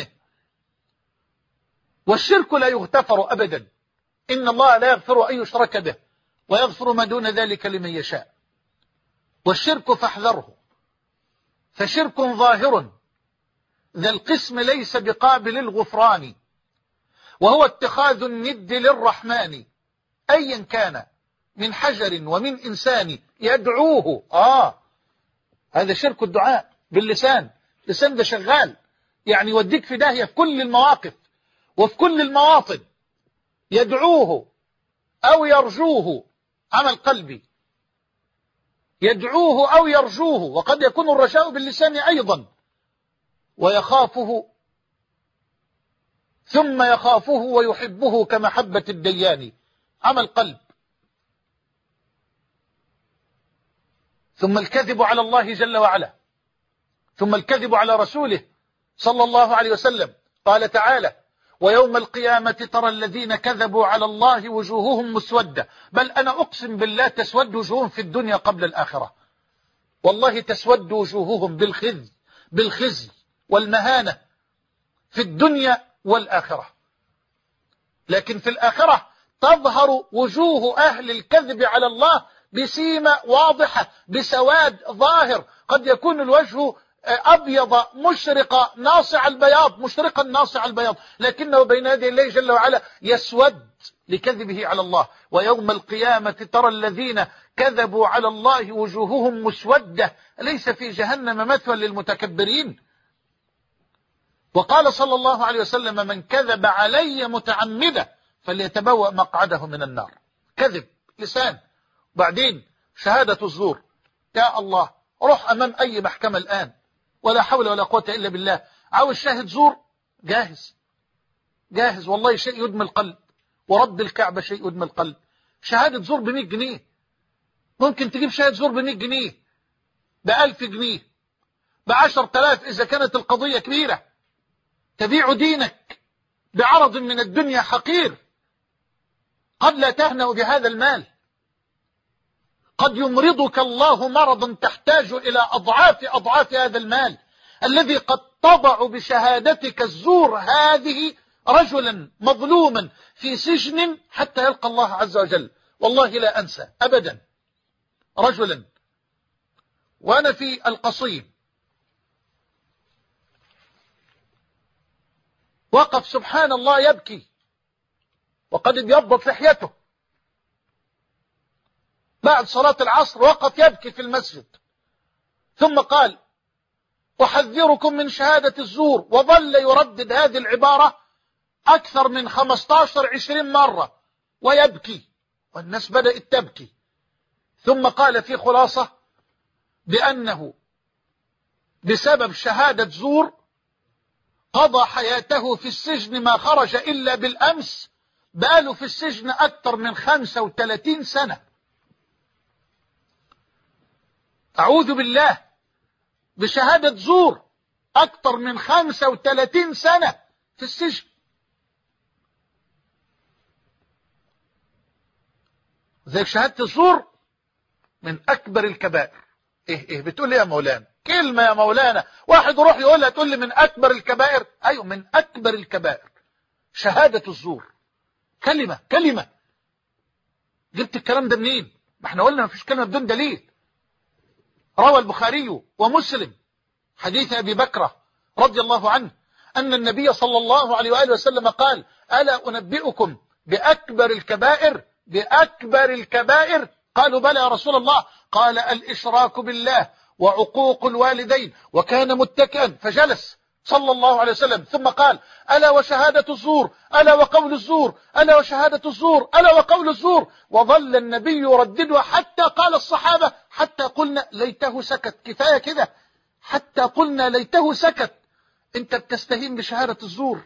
والشرك لا يغتفر أبدا، إن الله لا يغفر أن يشرك به ويغفر ما دون ذلك لمن يشاء. والشرك فاحذره، فشرك ظاهر ذا القسم ليس بقابل الغفران، وهو اتخاذ الند للرحمن أيا كان من حجر ومن إنسان يدعوه. آه هذا شرك الدعاء باللسان، لسان ده شغال، يعني يوديك في داهية في كل المواقف وفي كل المواطن. يدعوه أو يرجوه، عمل قلبي، يدعوه أو يرجوه، وقد يكون الرجاء باللسان أيضا. ويخافه ثم يخافه ويحبه كمحبة الديان، عمل قلب. ثم الكذب على الله جل وعلا، ثم الكذب على رسوله صلى الله عليه وسلم. قال تعالى: ويوم القيامة ترى الذين كذبوا على الله وجوههم مسودة. بل أنا أقسم بالله تسود وجوههم في الدنيا قبل الآخرة، والله تسود وجوههم بالخزي بالخزي والمهانة في الدنيا والآخرة. لكن في الآخرة تظهر وجوه أهل الكذب على الله بسيمة واضحة، بسواد ظاهر، قد يكون الوجه أبيض مشرق ناصع البياض، مشرقا ناصع البياض، لكنه بين يدي الله جل وعلا يسود لكذبه على الله. ويوم القيامة ترى الذين كذبوا على الله وجوههم مسودة. ليس في جهنم مثوى للمتكبرين؟ وقال صلى الله عليه وسلم: من كذب علي متعمدا فليتبوأ مقعده من النار. كذب لسان، بعدين شهادة الزور. يا الله، روح أمام أي محكمة الآن، ولا حول ولا قوة إلا بالله، عاوز شاهد زور، جاهز جاهز، والله شيء يدمي القلب، ورب الكعبة شيء يدمي القلب. شهادة زور بمئة جنيه، ممكن تجيب شاهد زور بمئة جنيه، بألف جنيه، بعشر تلاف إذا كانت القضية كبيرة. تبيع دينك بعرض من الدنيا حقير، قد لا تهنأ بهذا المال، قد يمرضك الله مرضا تحتاج إلى أضعاف أضعاف هذا المال الذي قد تضع بشهادتك الزور هذه رجلا مظلوما في سجن حتى يلقى الله عز وجل. والله لا أنسى أبدا رجلا وأنا في القصيم وقف سبحان الله يبكي وقد ابيضت لحيته، بعد صلاة العصر وقف يبكي في المسجد، ثم قال أحذركم من شهادة الزور، وظل يردد هذه العبارة أكثر من خمسة عشر عشرين مرة ويبكي، والناس بدأت تبكي. ثم قال في خلاصة بأنه بسبب شهادة زور قضى حياته في السجن، ما خرج إلا بالأمس، بقاله في السجن أكثر من خمسة وثلاثين سنة. أعوذ بالله، بشهادة زور أكثر من خمسة وثلاثين سنة في السجن. زي شهادة الزور من أكبر الكبائر. إيه إيه بتقول إيه يا مولانا؟ كلمة يا مولانا واحد يروح يقولها تقول لي من أكبر الكبائر؟ أيوة من أكبر الكبائر شهادة الزور. كلمة كلمة. جبت الكلام ده منين؟ ما احنا قلنا ما فيش كلمة بدون دليل. روى البخاري ومسلم حديث أبي بكرة رضي الله عنه أن النبي صلى الله عليه وآله وسلم قال ألا أنبئكم بأكبر الكبائر؟ بأكبر الكبائر؟ قالوا بلى يا رسول الله. قال الإشراك بالله وعقوق الوالدين. وكان متكئا فجلس صلى الله عليه وسلم ثم قال ألا وشهادة الزور، ألا وقول الزور، ألا وشهادة الزور، ألا وقول الزور. وظل النبي يرددها حتى قال الصحابة حتى قلنا ليته سكت. كفاية كده، حتى قلنا ليته سكت. انت بتستهين بشهادة الزور.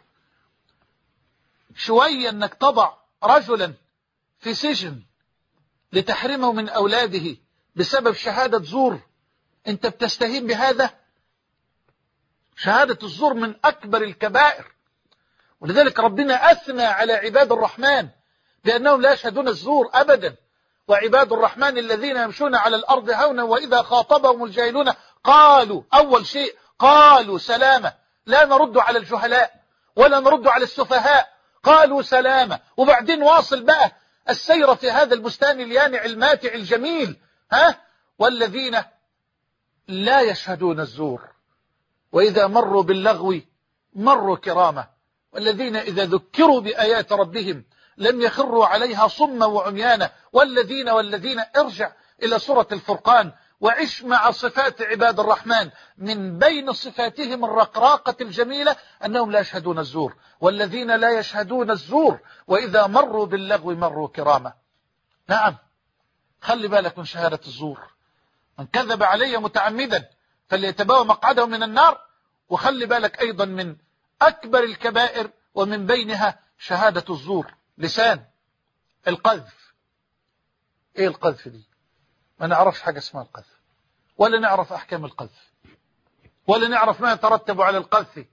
شوية انك تضع رجلا في سجن لتحرمه من أولاده بسبب شهادة زور، انت بتستهين بهذا؟ شهادة الزور من أكبر الكبائر. ولذلك ربنا أثنى على عباد الرحمن بأنهم لا يشهدون الزور أبدا. وعباد الرحمن الذين يمشون على الأرض هونا وإذا خاطبهم الجاهلون قالوا، أول شيء قالوا سلامة، لا نرد على الجهلاء ولا نرد على السفهاء، قالوا سلامة. وبعدين واصل بقى السير في هذا البستان اليانع الماتع الجميل، ها والذين لا يشهدون الزور وإذا مروا باللغو مروا كرامة، والذين إذا ذكروا بآيات ربهم لم يخروا عليها صما وعميانا، والذين والذين ارجع إلى سورة الفرقان وعش مع صفات عباد الرحمن. من بين صفاتهم الرقراقة الجميلة أنهم لا يشهدون الزور، والذين لا يشهدون الزور وإذا مروا باللغو مروا كرامة. نعم، خلي بالك من شهادة الزور. من كذب علي متعمدا فليتبوأ مقعده من النار. وخلي بالك أيضا من أكبر الكبائر ومن بينها شهادة الزور. لسان القذف. إيه القذف دي؟ ما نعرفش حاجة اسمها القذف، ولا نعرف أحكام القذف، ولا نعرف ما يترتب على القذف،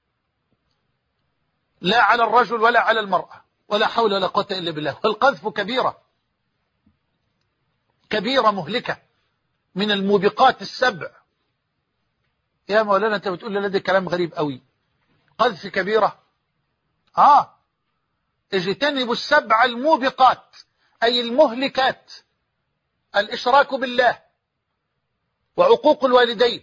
لا على الرجل ولا على المرأة، ولا حول ولا قوة إلا بالله. والقذف كبيرة كبيرة مهلكة من الموبقات السبع. يا مولانا أنت بتقول لي لدي كلام غريب قوي. قذف كبيرة؟ آه اجتنبوا السبع الموبقات أي المهلكات: الإشراك بالله وعقوق الوالدين.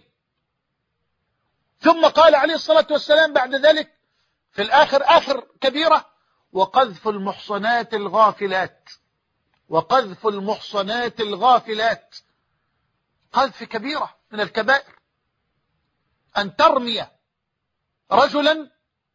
ثم قال عليه الصلاة والسلام بعد ذلك في الآخر آخر كبيرة: وقذف المحصنات الغافلات. وقذف المحصنات الغافلات قذف كبيرة من الكبائر. أن ترمي رجلا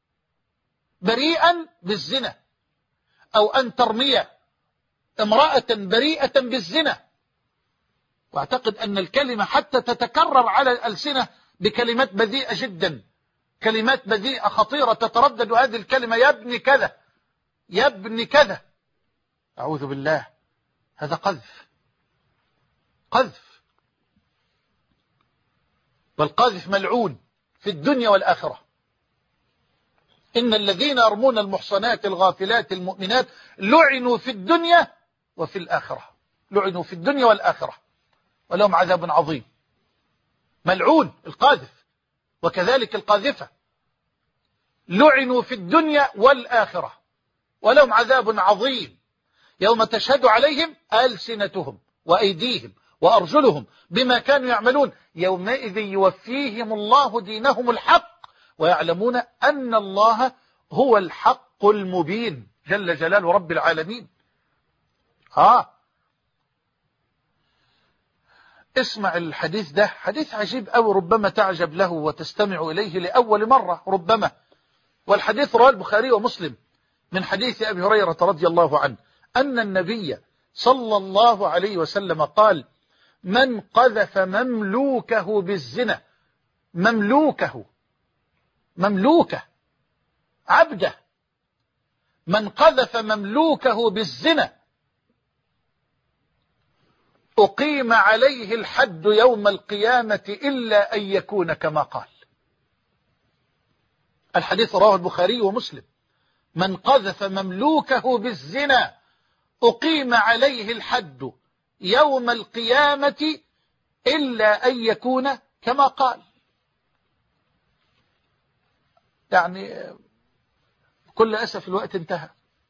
بريئا بالزنا، أو أن ترمي امرأة بريئة بالزنا. واعتقد أن الكلمة حتى تتكرر على الألسنة بكلمات بذيئة جدا، كلمات بذيئة خطيرة تتردد هذه الكلمة: يا ابن كذا، يا ابن كذا. أعوذ بالله، هذا قذف قذف. والقذف ملعون في الدنيا والآخرة. إن الذين يرمون المحصنات الغافلات المؤمنات لعنوا في الدنيا وفي الآخرة. لعنوا في الدنيا والآخرة ولهم عذاب عظيم. ملعون القاذف، وكذلك القاذفة، لعنوا في الدنيا والآخرة ولهم عذاب عظيم يوم تشهد عليهم ألسنتهم وأيديهم وأرجلهم بما كانوا يعملون يومئذ يوفيهم الله دينهم الحق ويعلمون أن الله هو الحق المبين جل جلال رب العالمين. آه اسمع الحديث ده، حديث عجيب أو ربما تعجب له وتستمع إليه لأول مرة ربما. والحديث رواه البخاري ومسلم من حديث أبي هريرة رضي الله عنه أن النبي صلى الله عليه وسلم قال: من قذف مملوكه بالزنا، مملوكه مملوكه عبده، من قذف مملوكه بالزنا أقيم عليه الحد يوم القيامة إلا أن يكون كما قال. الحديث رواه البخاري ومسلم: من قذف مملوكه بالزنا أقيم عليه الحد يوم القيامة إلا أن يكون كما قال. يعني كل أسف الوقت انتهى،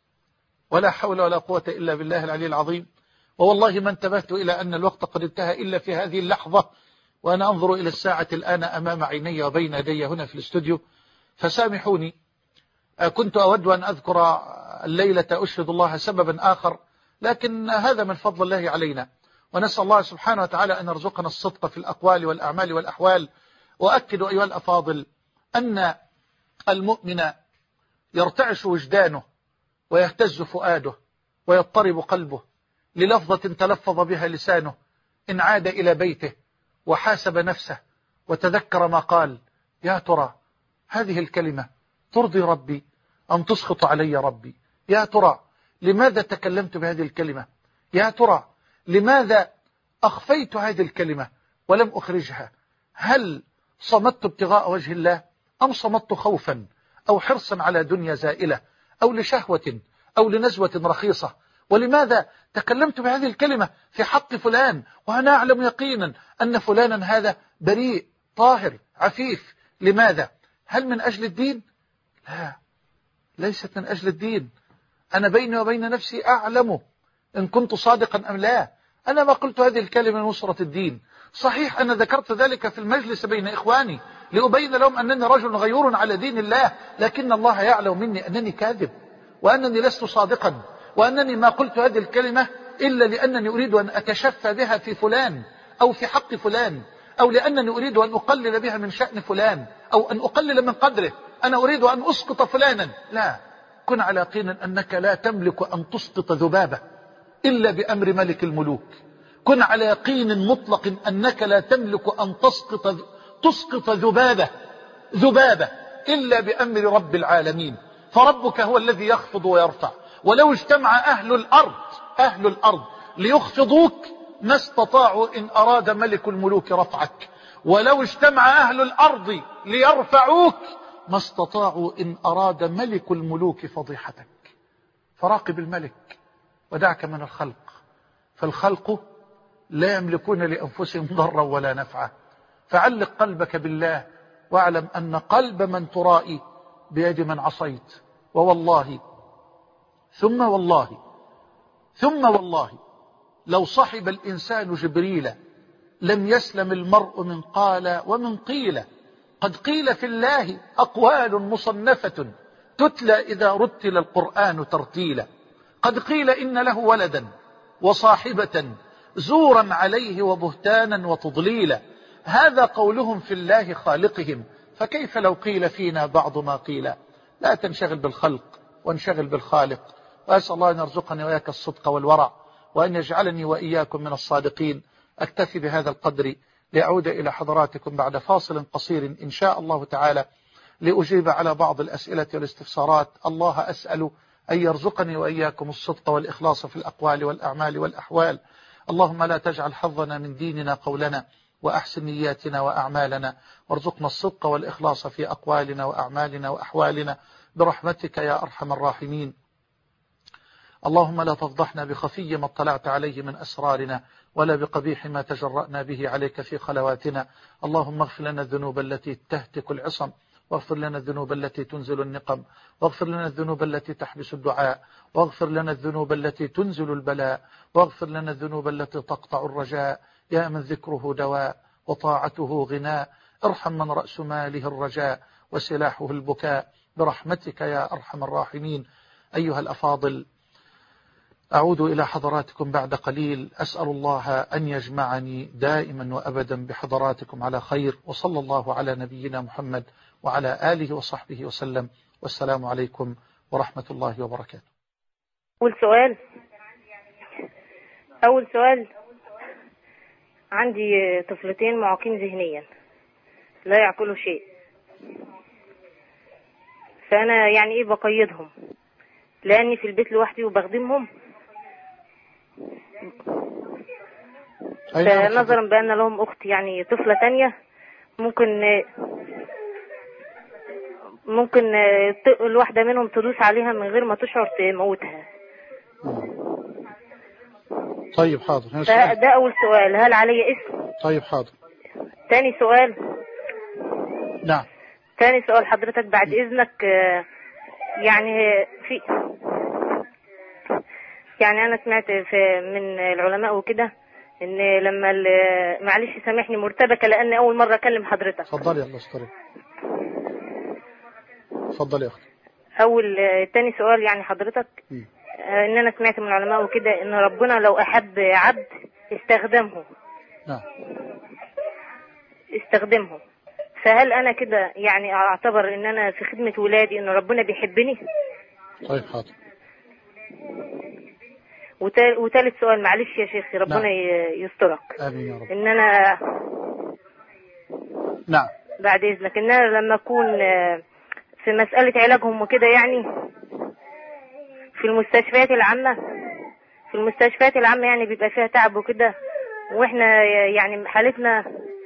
ولا حول ولا قوة إلا بالله العلي العظيم. ووالله ما انتبهت إلى أن الوقت قد انتهى إلا في هذه اللحظة وأنا أنظر إلى الساعة الآن أمام عيني وبين يدي هنا في الاستوديو. فسامحوني، كنت أود أن أذكر الليلة أشهد الله سببا آخر، لكن هذا من فضل الله علينا، ونسأل الله سبحانه وتعالى أن يرزقنا الصدق في الأقوال والأعمال والأحوال. وأكد أيها الأفاضل أن المؤمن يرتعش وجدانه ويهتز فؤاده ويضطرب قلبه للفظة تلفظ بها لسانه إن عاد إلى بيته وحاسب نفسه وتذكر ما قال: يا ترى هذه الكلمة ترضي ربي أم تسخط علي ربي؟ يا ترى لماذا تكلمت بهذه الكلمة؟ يا ترى لماذا أخفيت هذه الكلمة ولم أخرجها؟ هل صمت ابتغاء وجه الله أم صمت خوفا أو حرصا على دنيا زائلة أو لشهوة أو لنزوة رخيصة؟ ولماذا تكلمت بهذه الكلمة في حق فلان وأنا أعلم يقينا أن فلانا هذا بريء طاهر عفيف؟ لماذا؟ هل من أجل الدين؟ لا، ليست من أجل الدين. أنا بيني وبين نفسي أعلم إن كنت صادقا أم لا. أنا ما قلت هذه الكلمة لنصرة الدين. صحيح أنا ذكرت ذلك في المجلس بين إخواني لأبين لهم أنني رجل غيور على دين الله، لكن الله يعلم مني أنني كاذب وأنني لست صادقا، وأنني ما قلت هذه الكلمة إلا لأنني أريد أن أتشفى بها في فلان أو في حق فلان، أو لأنني أريد أن أقلل بها من شأن فلان أو أن أقلل من قدره. أنا أريد أن أسقط فلانا. لا، كن على يقين أنك لا تملك أن تسقط ذبابة إلا بأمر ملك الملوك. كن على يقين مطلق أنك لا تملك أن تسقط تسقط ذبابة ذبابة إلا بأمر رب العالمين. فربك هو الذي يخفض ويرفع، ولو اجتمع أهل الأرض أهل الأرض ليخفضوك ما استطاعوا إن أراد ملك الملوك رفعك، ولو اجتمع أهل الأرض ليرفعوك ما استطاعوا إن أراد ملك الملوك فضيحتك. فراقب الملك ودعك من الخلق، فالخلق لا يملكون لأنفسهم ضرا ولا نفعا. فعلق قلبك بالله واعلم أن قلب من ترائي بيد من عصيت. ووالله ثم والله ثم والله لو صحب الإنسان جبريل لم يسلم المرء من قال ومن قيل. قد قيل في الله أقوال مصنفة تتلى إذا رتل القرآن ترتيلا. قد قيل إن له ولدا وصاحبة زورا عليه وبهتانا وتضليلا. هذا قولهم في الله خالقهم، فكيف لو قيل فينا بعض ما قيل؟ لا تنشغل بالخلق وانشغل بالخالق. وأسأل الله أن يرزقني وإياك الصدق والورع، وأن يجعلني وإياكم من الصادقين. أكتفي بهذا القدر لأعود إلى حضراتكم بعد فاصل قصير إن شاء الله تعالى لأجيب على بعض الأسئلة والاستفسارات. الله أسأل أن يرزقني وإياكم الصدق والإخلاص في الأقوال والأعمال والأحوال. اللهم لا تجعل حظنا من ديننا قولنا، وأحسن نياتنا وأعمالنا، وارزقنا الصدق والإخلاص في أقوالنا وأعمالنا وأحوالنا برحمتك يا أرحم الراحمين. اللهم لا تفضحنا بخفي ما اطلعت عليه من أسرارنا، ولا بقبيح ما تجرأنا به عليك في خلواتنا. اللهم اغفر لنا الذنوب التي تهتك العصم، واغفر لنا الذنوب التي تنزل النقم، واغفر لنا الذنوب التي تحبس الدعاء، واغفر لنا الذنوب التي تنزل البلاء، واغفر لنا الذنوب التي تقطع الرجاء. يا من ذكره دواء وطاعته غناء، ارحم من رأس ماله الرجاء وسلاحه البكاء برحمتك يا أرحم الراحمين. أيها الأفاضل، أعود إلى حضراتكم بعد قليل، أسأل الله أن يجمعني دائما وأبدا بحضراتكم على خير، وصلى الله على نبينا محمد وعلى آله وصحبه وسلم، والسلام عليكم ورحمة الله وبركاته. أول سؤال أول سؤال عندي طفلتين معاقين ذهنيا لا يعقلوا شيء، فأنا يعني إيه بقيدهم لأني في البيت لوحدي وبخدمهم، فنظرا بأن لهم أخت يعني طفلة تانية ممكن ممكن الواحدة منهم تدوس عليها من غير ما تشعر تموتها. طيب حاضر. ده أول سؤال، هل علي اسم؟ طيب حاضر. تاني سؤال. نعم. تاني سؤال حضرتك بعد إذنك، يعني في يعني أنا سمعت في من العلماء وكده إن لما معلش سامحني مرتبكة لأن أول مرة أكلم حضرتك. اتفضلي يا الله استري. اتفضلي يا أختي. أول تاني سؤال يعني حضرتك م. إن أنا سمعت من العلماء وكده إن ربنا لو أحب عبد استخدمه. نعم. استخدمه، فهل أنا كده يعني أعتبر إن أنا في خدمة ولادي إن ربنا بيحبني؟ طيب حاضر. وثالث سؤال معلش يا شيخي ربنا نعم. يسترك. آمين يا رب. إن أنا نعم بعد إذنك إن أنا لما أكون في مسألة علاجهم وكده يعني في المستشفيات العامة في المستشفيات العامة يعني بيبقى فيها تعب وكده، وإحنا يعني حالتنا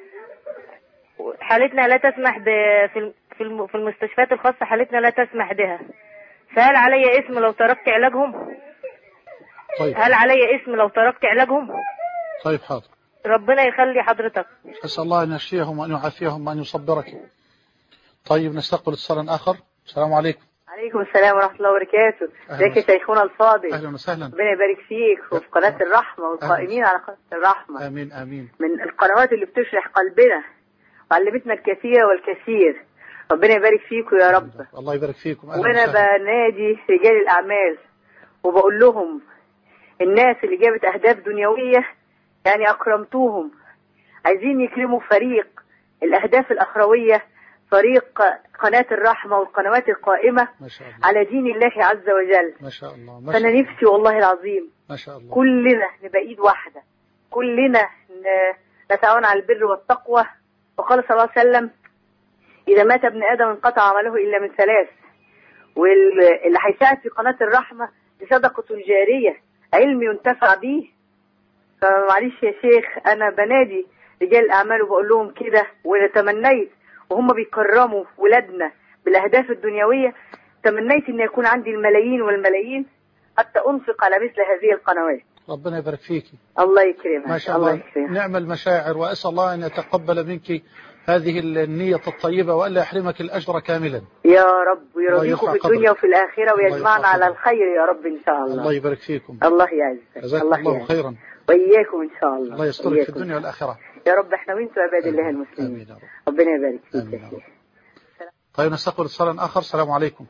حالتنا لا تسمح ب في في المستشفيات الخاصة حالتنا لا تسمح بها، فهل علي اسم لو تركت علاجهم؟ طيب. هل علي اسم لو تركت علاجهم؟ طيب حاضر. ربنا يخلي حضرتك. أسأل الله أن يشفيهم وأن يعافيهم وأن يصبرك. طيب نستقبل اتصالا آخر. السلام عليكم. عليكم السلام ورحمة الله وبركاته. ازيك يا شيخنا الفاضل؟ أهلا وسهلا. ربنا يبارك فيك وفي قناة الرحمة والقائمين على قناة الرحمة. آمين آمين. من القنوات اللي بتشرح قلبنا وعلمتنا الكثير والكثير، ربنا يبارك فيكم يا رب. الله يبارك فيكم. وأنا بنادي رجال الأعمال وبقول لهم الناس اللي جابت أهداف دنيوية يعني أكرمتوهم، عايزين يكرموا فريق الأهداف الأخروية، فريق قناة الرحمة والقنوات القائمة ما شاء الله. على دين الله عز وجل. ما شاء الله. ما شاء فأنا الله. نفسي والله العظيم ما شاء الله كلنا نبقى إيد واحدة، كلنا نتعاون على البر والتقوى. وقال صلى الله عليه وسلم إذا مات ابن آدم انقطع عمله إلا من ثلاث، واللي هيساعد في قناة الرحمة لصدقة جارية، علم ينتفع به. فمعلش يا شيخ أنا بنادي رجال الأعمال وبقول لهم كده، وتمنيت وهم بيكرموا ولادنا بالأهداف الدنيوية، تمنيت أن يكون عندي الملايين والملايين حتى أنفق على مثل هذه القنوات. ربنا يبارك فيك. الله يكرمك. ما شاء الله, الله يكرمك. نعم المشاعر، وأسأل الله أن يتقبل منك هذه النية الطيبة وألا يحرمك الأجر كاملا يا رب، ويرضيكم في الدنيا وفي الآخرة ويجمعنا على الخير يا رب إن شاء الله. الله يبارك فيكم. الله يعزك. جزاك الله, الله خيرا. وإياكم إن شاء الله. الله يسترك في الدنيا والآخرة يا رب، احنا وانتم عباد الله المسلمين. آمين يا رب. ربنا يبارك فيك يا شيخ. طيب نستقبل اتصالا آخر. السلام عليكم.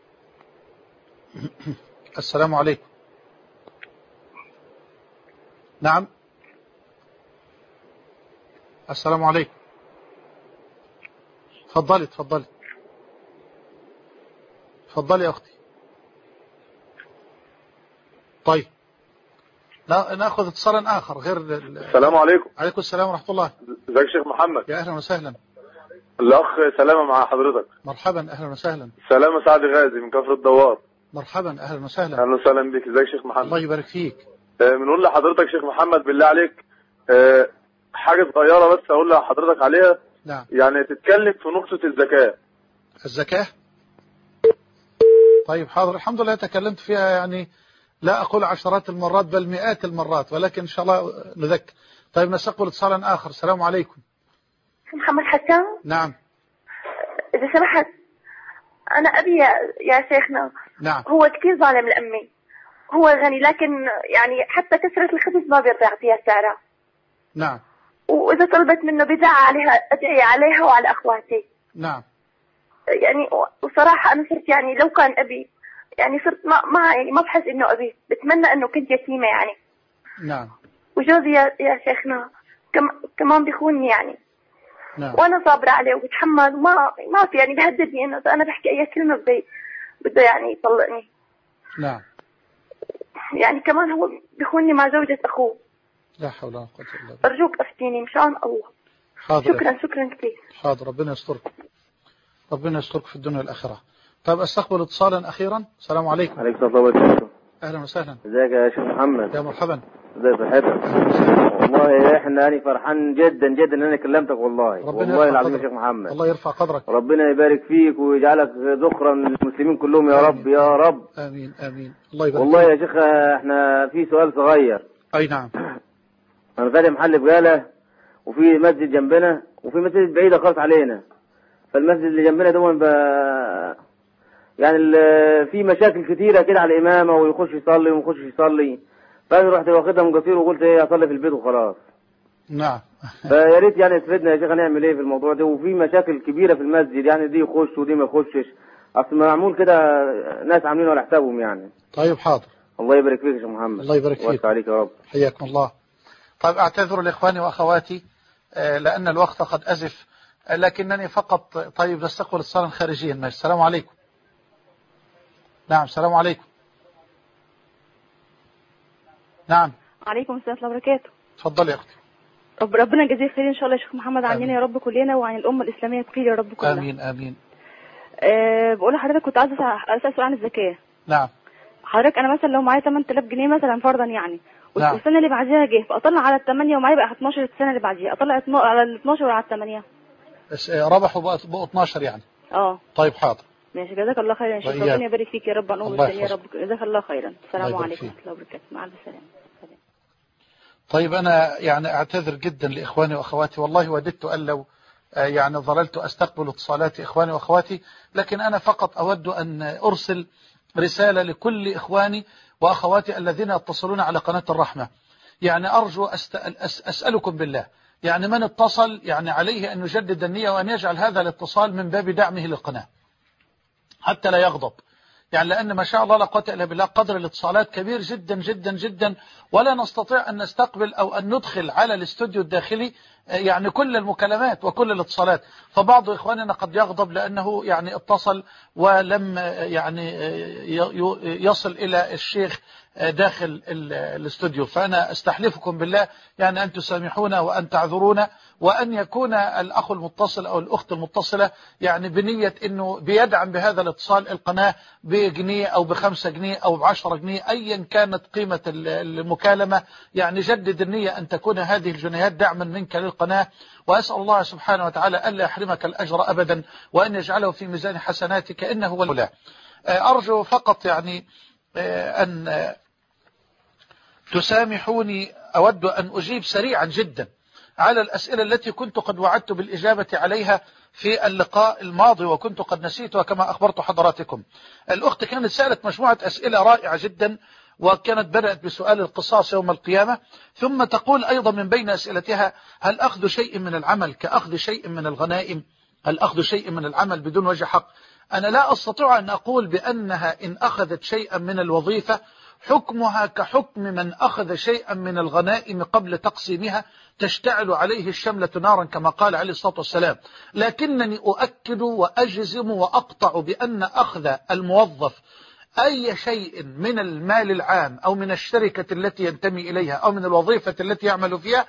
السلام عليكم. نعم السلام عليكم. تفضلي تفضلي تفضلي يا أختي. طيب ناخذ اتصالا آخر غير. السلام عليكم. عليكم السلام ورحمة الله. ازيك شيخ محمد؟ يا أهلا وسهلا. الأخ سلامة مع حضرتك. مرحبا أهلا وسهلا. سلامة سعد غازي من كفر الدوار. مرحبا أهلا وسهلا. أهلا وسهلا بك. ازيك شيخ محمد؟ الله يبارك فيك. بنقول آه لحضرتك شيخ محمد بالله عليك آه حاجة صغيرة بس أقول لحضرتك عليها. نعم. يعني تتكلم في نقطة الزكاة. الزكاة. طيب حاضر. الحمد لله تكلمت فيها، يعني لا أقول عشرات المرات بل مئات المرات، ولكن إن شاء الله نذكر. طيب نستقبل اتصالا آخر. السلام عليكم. محمد حسان. نعم. إذا سمحت أنا أبي يا شيخنا. نعم. هو كثير ظالم لأمي، هو غني لكن يعني حتى كسرة الخبز ما بيرضى يعطيها سعرها. نعم. وإذا طلبت منه بيزعق عليها، أدعي عليها وعلى أخواتي. نعم. يعني وصراحة أنا صرت يعني لو كان أبي يعني صرت ما ما يعني ما بحس إنه أبي، بتمنى إنه كنت يتيمة يعني. نعم. وجوزي يا, يا شيخنا كم كمان بيخونني يعني. نعم. وأنا صابرة عليه وبتحمل، وما ما في يعني بهددني إنه أنا بحكي أي كلمة بده بده يعني يطلقني. نعم. يعني كمان هو بيخونني مع زوجة أخوه. لا حول ولا قوة إلا بالله. أرجوك أفتيني مشان الله. حاضر. شكرا شكرا كثير. حاضر، ربنا يسترك، ربنا يسترك في الدنيا والآخرة. طيب استقبل اتصالا أخيرا. السلام عليكم. عليكم السلام وبركاته. أهلا وسهلا. ازيك يا شيخ محمد؟ يا مرحبا. ازي صحتك؟ والله احنا أنا فرحان جدا جدا ان انا كلمتك والله، والله العظيم يا شيخ محمد. الله يرفع قدرك. ربنا يبارك فيك ويجعلك ذخرا للمسلمين كلهم يا رب يا رب. امين امين. الله يبارك. والله يا شيخ احنا في سؤال صغير. اي نعم. انا فاتح محل بقاله، وفي مسجد جنبنا، وفي مسجد بعيده خالص علينا. فالمسجد اللي جنبنا ده ب... يعني في مشاكل كتيره كده على الامامه، ويخش يصلي وما يخش يصلي. فانا رحت واخدها من قصير وقلت ايه اصلي في البيت وخلاص. نعم. فيا ريت يعني تفيدنا يا شيخ هنعمل ايه في الموضوع ده، وفي مشاكل كبيره في المسجد يعني دي يخش ودي ما يخشش، اصل معمول كده ناس عاملين على حسابهم يعني. طيب حاضر. الله يبارك فيك يا شيخ محمد. الله يبارك فيك. ويسع عليك يا رب. حياكم الله. طيب اعتذر لاخواني واخواتي لان الوقت قد ازف، لكنني فقط طيب نستقبل اتصالا خارجيا. ماشي. السلام عليكم. نعم السلام عليكم. نعم. عليكم السلام ورحمة الله وبركاته. تفضل يا اختي. رب ربنا يجزيك خير ان شاء الله يا شيخ محمد، عننا يا رب كلنا وعن الامه الاسلاميه بخير يا رب كلنا. امين امين. أه بقول لحضرتك كنت عايزه اسال سؤال عن الزكاه. نعم. حضرتك انا مثلا لو معايا ثمانية آلاف جنيه مثلا فرضا يعني، نعم. والسنه اللي بعديها جه فاطلع على الثمانية ومعايا بقى اثناشر السنه اللي بعديها، اطلع على ال اثناشر ولا على الثمانية؟ بس ربحوا بقوا اثناشر يعني. اه طيب حاضر. ماشي. جزاك الله خيرا يا شيخ، ربنا يبارك فيك يا رب عن امه الثانيه يا رب. جزاك الله خيرا. السلام عليكم ورحمه الله وبركاته. مع الف سلامه. طيب أنا يعني أعتذر جدا لإخواني وأخواتي، والله وددت أن لو يعني ظللت أستقبل اتصالات إخواني وأخواتي، لكن أنا فقط أود أن أرسل رسالة لكل إخواني وأخواتي الذين يتصلون على قناة الرحمة. يعني أرجو أسألكم بالله، يعني من اتصل يعني عليه أن يجدد النية وأن يجعل هذا الاتصال من باب دعمه للقناة حتى لا يغضب، يعني لأن ما شاء الله لا قوة إلا بالله قدر الاتصالات كبير جدا جدا جدا، ولا نستطيع أن نستقبل أو أن ندخل على الاستوديو الداخلي يعني كل المكالمات وكل الاتصالات. فبعض إخواننا قد يغضب لأنه يعني اتصل ولم يعني يصل إلى الشيخ داخل الاستوديو. فأنا استحلفكم بالله يعني أن تسامحونا وأن تعذرونا، وأن يكون الأخ المتصل أو الأخت المتصلة يعني بنية أنه بيدعم بهذا الاتصال القناة بجنيه أو بخمسة جنيه أو بعشرة جنيه أيا كانت قيمة المكالمة. يعني جدد النية أن تكون هذه الجنيهات دعما منك للقناة، وأسأل الله سبحانه وتعالى ألا يحرمك الأجر أبدا وأن يجعله في ميزان حسناتك إنه ولي. أرجو فقط يعني أن تسامحوني، أود أن أجيب سريعا جدا على الأسئلة التي كنت قد وعدت بالإجابة عليها في اللقاء الماضي وكنت قد نسيتها كما أخبرت حضراتكم. الأخت كانت سألت مجموعة أسئلة رائعة جدا، وكانت بدأت بسؤال القصاص يوم القيامة، ثم تقول أيضا من بين أسئلتها: هل أخذ شيء من العمل كأخذ شيء من الغنائم؟ هل أخذ شيء من العمل بدون وجه حق؟ أنا لا أستطيع أن أقول بأنها إن أخذت شيئا من الوظيفة حكمها كحكم من أخذ شيئا من الغنائم قبل تقسيمها تشتعل عليه الشملة نارا كما قال عليه الصلاة والسلام. لكنني أؤكد وأجزم وأقطع بأن أخذ الموظف أي شيء من المال العام أو من الشركة التي ينتمي إليها أو من الوظيفة التي يعمل فيها،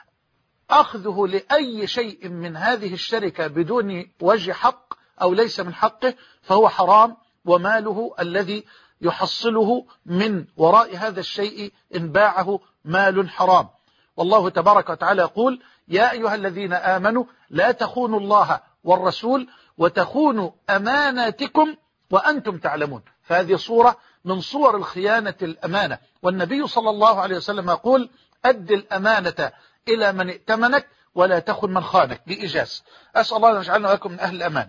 أخذه لأي شيء من هذه الشركة بدون وجه حق أو ليس من حقه فهو حرام، وماله الذي يحصله من وراء هذا الشيء إن باعه مال حرام. والله تبارك وتعالى يقول: يا أيها الذين آمنوا لا تخونوا الله والرسول وتخونوا أماناتكم وأنتم تعلمون. فهذه صورة من صور الخيانة الأمانة، والنبي صلى الله عليه وسلم يقول: أد الأمانة إلى من ائتمنك ولا تخن من خانك، بإيجاز. أسأل الله أن يجعلنا وإياكم من أهل الأمانة.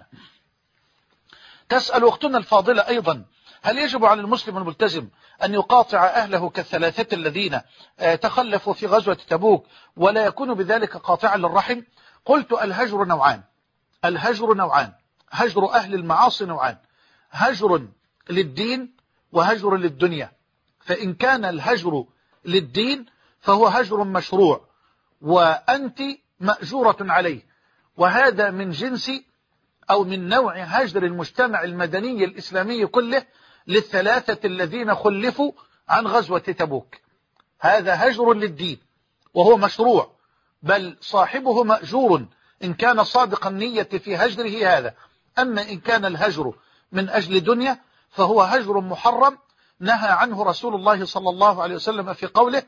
تسأل أختنا الفاضلة أيضا: هل يجب على المسلم الملتزم أن يقاطع أهله كالثلاثة الذين تخلفوا في غزوة تبوك ولا يكون بذلك قاطعا للرحم؟ قلت: الهجر نوعان. الهجر نوعان: هجر أهل المعاصي نوعان، هجر للدين وهجر للدنيا. فإن كان الهجر للدين فهو هجر مشروع وأنت مأجورة عليه، وهذا من جنس أو من نوع هجر المجتمع المدني الإسلامي كله للثلاثة الذين خلفوا عن غزوة تبوك. هذا هجر للدين وهو مشروع، بل صاحبه مأجور إن كان صادق النية في هجره هذا. أما إن كان الهجر من أجل دنيا فهو هجر محرم نهى عنه رسول الله صلى الله عليه وسلم في قوله: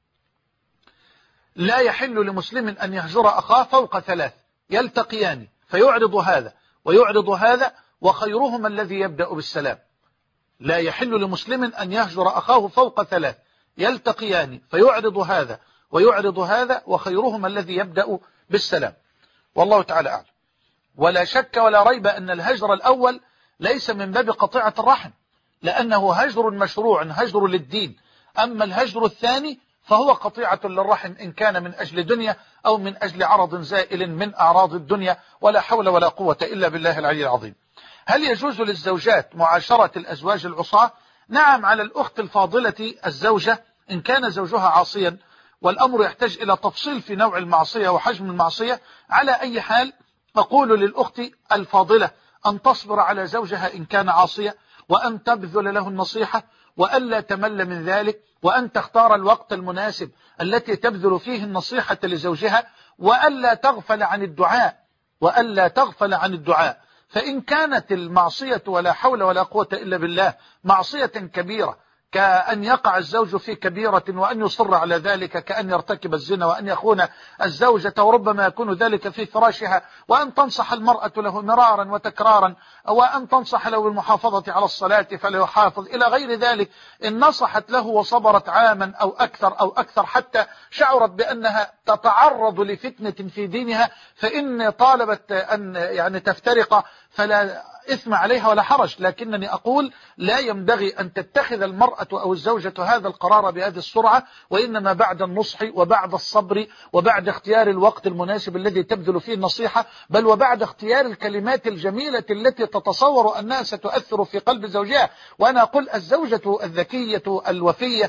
لا يحل لمسلم أن يهجر أخاه فوق ثلاث يلتقيان فيعرض هذا ويعرض هذا وخيرهما الذي يبدأ بالسلام. لا يحل لمسلم أن يهجر أخاه فوق ثلاث يلتقيان فيعرض هذا ويعرض هذا وخيرهما الذي يبدأ بالسلام. والله تعالى أعلم. ولا شك ولا ريب أن الهجر الأول ليس من باب قطيعة الرحم، لأنه هجر مشروع هجر للدين. أما الهجر الثاني فهو قطيعة للرحم إن كان من أجل دنيا أو من أجل عرض زائل من أعراض الدنيا، ولا حول ولا قوة إلا بالله العلي العظيم. هل يجوز للزوجات معاشرة الأزواج العصاة؟ نعم، على الأخت الفاضلة الزوجة إن كان زوجها عاصيا، والأمر يحتاج إلى تفصيل في نوع المعصية وحجم المعصية. على أي حال أقول للأخت الفاضلة أن تصبر على زوجها إن كان عاصيا، وأن تبذل له النصيحة، وألا تمل من ذلك، وأن تختار الوقت المناسب التي تبذل فيه النصيحة لزوجها، وألا تغفل عن الدعاء وألا تغفل عن الدعاء. فإن كانت المعصية ولا حول ولا قوة إلا بالله معصية كبيرة، كأن يقع الزوج في كبيرة وأن يصر على ذلك، كأن يرتكب الزنا وأن يخون الزوجة، وربما يكون ذلك في فراشها، وأن تنصح المرأة له مرارا وتكرارا، وأن تنصح له بالمحافظة على الصلاة فلا يحافظ إلى غير ذلك. إن نصحت له وصبرت عاما أو أكثر أو أكثر حتى شعرت بأنها تتعرض لفتنة في دينها، فإن طالبت أن يعني تفترق فلا إثم عليها ولا حرج. لكنني أقول لا ينبغي أن تتخذ المرأة أو الزوجة هذا القرار بهذه السرعة، وإنما بعد النصح وبعد الصبر وبعد اختيار الوقت المناسب الذي تبذل فيه النصيحة، بل وبعد اختيار الكلمات الجميلة التي تتصور أنها ستؤثر في قلب زوجها. وأنا أقول الزوجة الذكية الوفية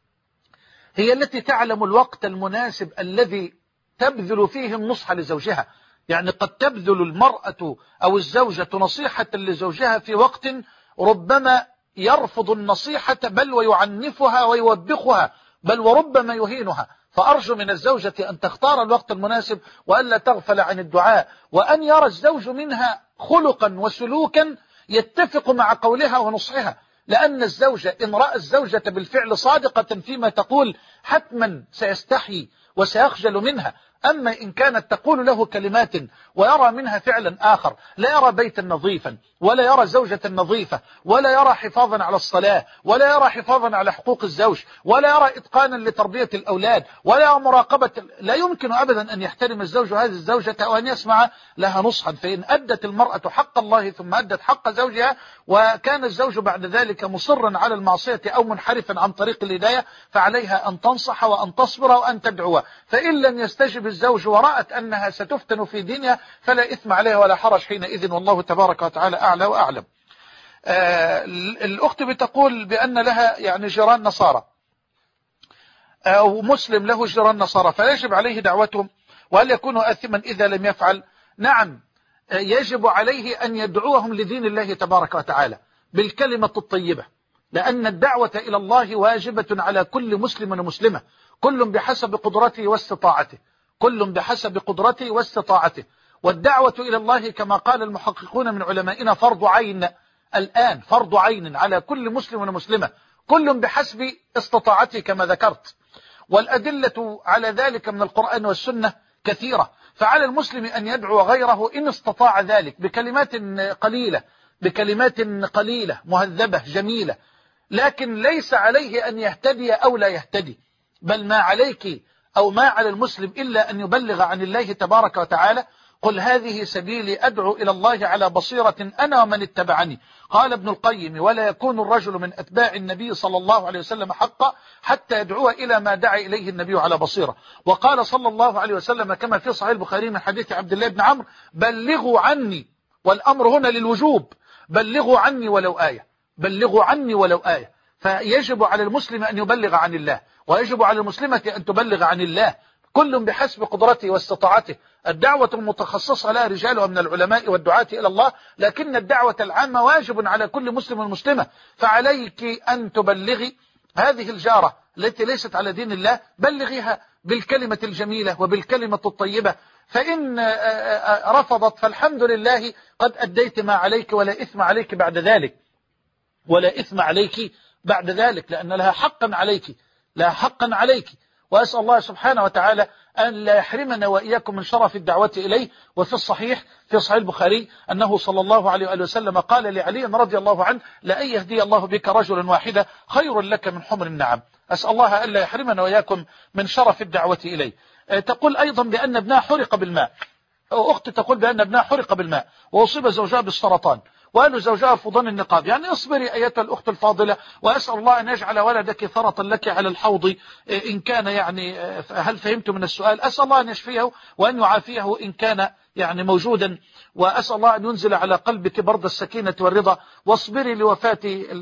هي التي تعلم الوقت المناسب الذي تبذل فيه النصح لزوجها. يعني قد تبذل المرأة أو الزوجة نصيحة لزوجها في وقت ربما يرفض النصيحة، بل ويعنفها ويوبخها، بل وربما يهينها. فأرجو من الزوجة أن تختار الوقت المناسب، وألا تغفل عن الدعاء، وأن يرى الزوج منها خلقا وسلوكا يتفق مع قولها ونصحها. لأن الزوجة إن رأى الزوجة بالفعل صادقة فيما تقول حتما سيستحي وسيخجل منها. أما إن كانت تقول له كلمات ويرى منها فعلا آخر، لا يرى بيتا نظيفا، ولا يرى زوجة نظيفة، ولا يرى حفاظا على الصلاة، ولا يرى حفاظا على حقوق الزوج، ولا يرى إتقانا لتربية الأولاد، ولا يرى مراقبة، لا يمكن أبدا أن يحترم الزوج هذه الزوجة أو أن يسمع لها نصحا. فإن أدت المرأة حق الله ثم أدت حق زوجها، وكان الزوج بعد ذلك مصرا على المعصية أو منحرفا عن طريق الهداية، فعليها أن تنصح وأن تصبر وأن تدعو. فإن لم يستجب الزوج ورأت أنها ستفتن في دينها فلا إثم عليها ولا حرج حينئذ، والله تبارك وتعالى أعلى وأعلم. آه الأخت بتقول بأن لها يعني جيران نصارى أو مسلم له جيران نصارى، فيجب عليه دعوتهم، وهل يكون آثما إذا لم يفعل؟ نعم، يجب عليه أن يدعوهم لدين الله تبارك وتعالى بالكلمة الطيبة، لأن الدعوة إلى الله واجبة على كل مسلم ومسلمة، كل بحسب قدرته واستطاعته، كل بحسب قدرته واستطاعته. والدعوة إلى الله كما قال المحققون من علمائنا فرض عين، الآن فرض عين على كل مسلم ومسلمة، كل بحسب استطاعته كما ذكرت. والأدلة على ذلك من القرآن والسنة كثيرة، فعلى المسلم أن يدعو غيره إن استطاع ذلك بكلمات قليلة بكلمات قليلة مهذبة جميلة، لكن ليس عليه أن يهتدي أو لا يهتدي، بل ما عليك أو ما على المسلم إلا أن يبلغ عن الله تبارك وتعالى. قل هذه سبيلي أدعو إلى الله على بصيرة أنا ومن اتبعني. قال ابن القيم: ولا يكون الرجل من أتباع النبي صلى الله عليه وسلم حقا حتى يدعو إلى ما دعا إليه النبي على بصيرة. وقال صلى الله عليه وسلم كما في صحيح البخاري من حديث عبد الله بن عمرو: بلغوا عني، والأمر هنا للوجوب، بلغوا عني ولو آية، بلغوا عني ولو آية. فيجب على المسلم أن يبلغ عن الله، ويجب على المسلمة أن تبلغ عن الله، كل بحسب قدرته واستطاعته. الدعوة المتخصصة لها رجالها من العلماء والدعاة إلى الله، لكن الدعوة العامة واجب على كل مسلم ومسلمة. فعليك أن تبلغي هذه الجارة التي ليست على دين الله، بلغيها بالكلمة الجميلة وبالكلمة الطيبة، فإن رفضت فالحمد لله قد أديت ما عليك، ولا إثم عليك بعد ذلك، ولا إثم عليك بعد ذلك، لأن لها حقا عليك، لها حقا عليك. وأسأل الله سبحانه وتعالى أن لا يحرمنا وإياكم من شرف الدعوة إليه. وفي الصحيح في صحيح البخاري أنه صلى الله عليه وآله وسلم قال لعلي رضي الله عنه: لأن يهدي الله بك رجلا واحدا خير لك من حمر النعم. أسأل الله أن لا يحرمنا وإياكم من شرف الدعوة إليه. تقول أيضا بأن ابنها حرق بالماء، أختي تقول بأن ابنها حرق بالماء وأصيب زوجها بالسرطان، وقالوا زوجها يرفضون النقاب. يعني اصبري أيتها الأخت الفاضلة، وأسأل الله أن يجعل ولدك ثرة لك على الحوض إن كان يعني، هل فهمت من السؤال؟ أسأل الله أن يشفيه وأن يعافيه إن كان يعني موجودا، وأسأل الله أن ينزل على قلبك برد السكينة والرضا. واصبري لوفاة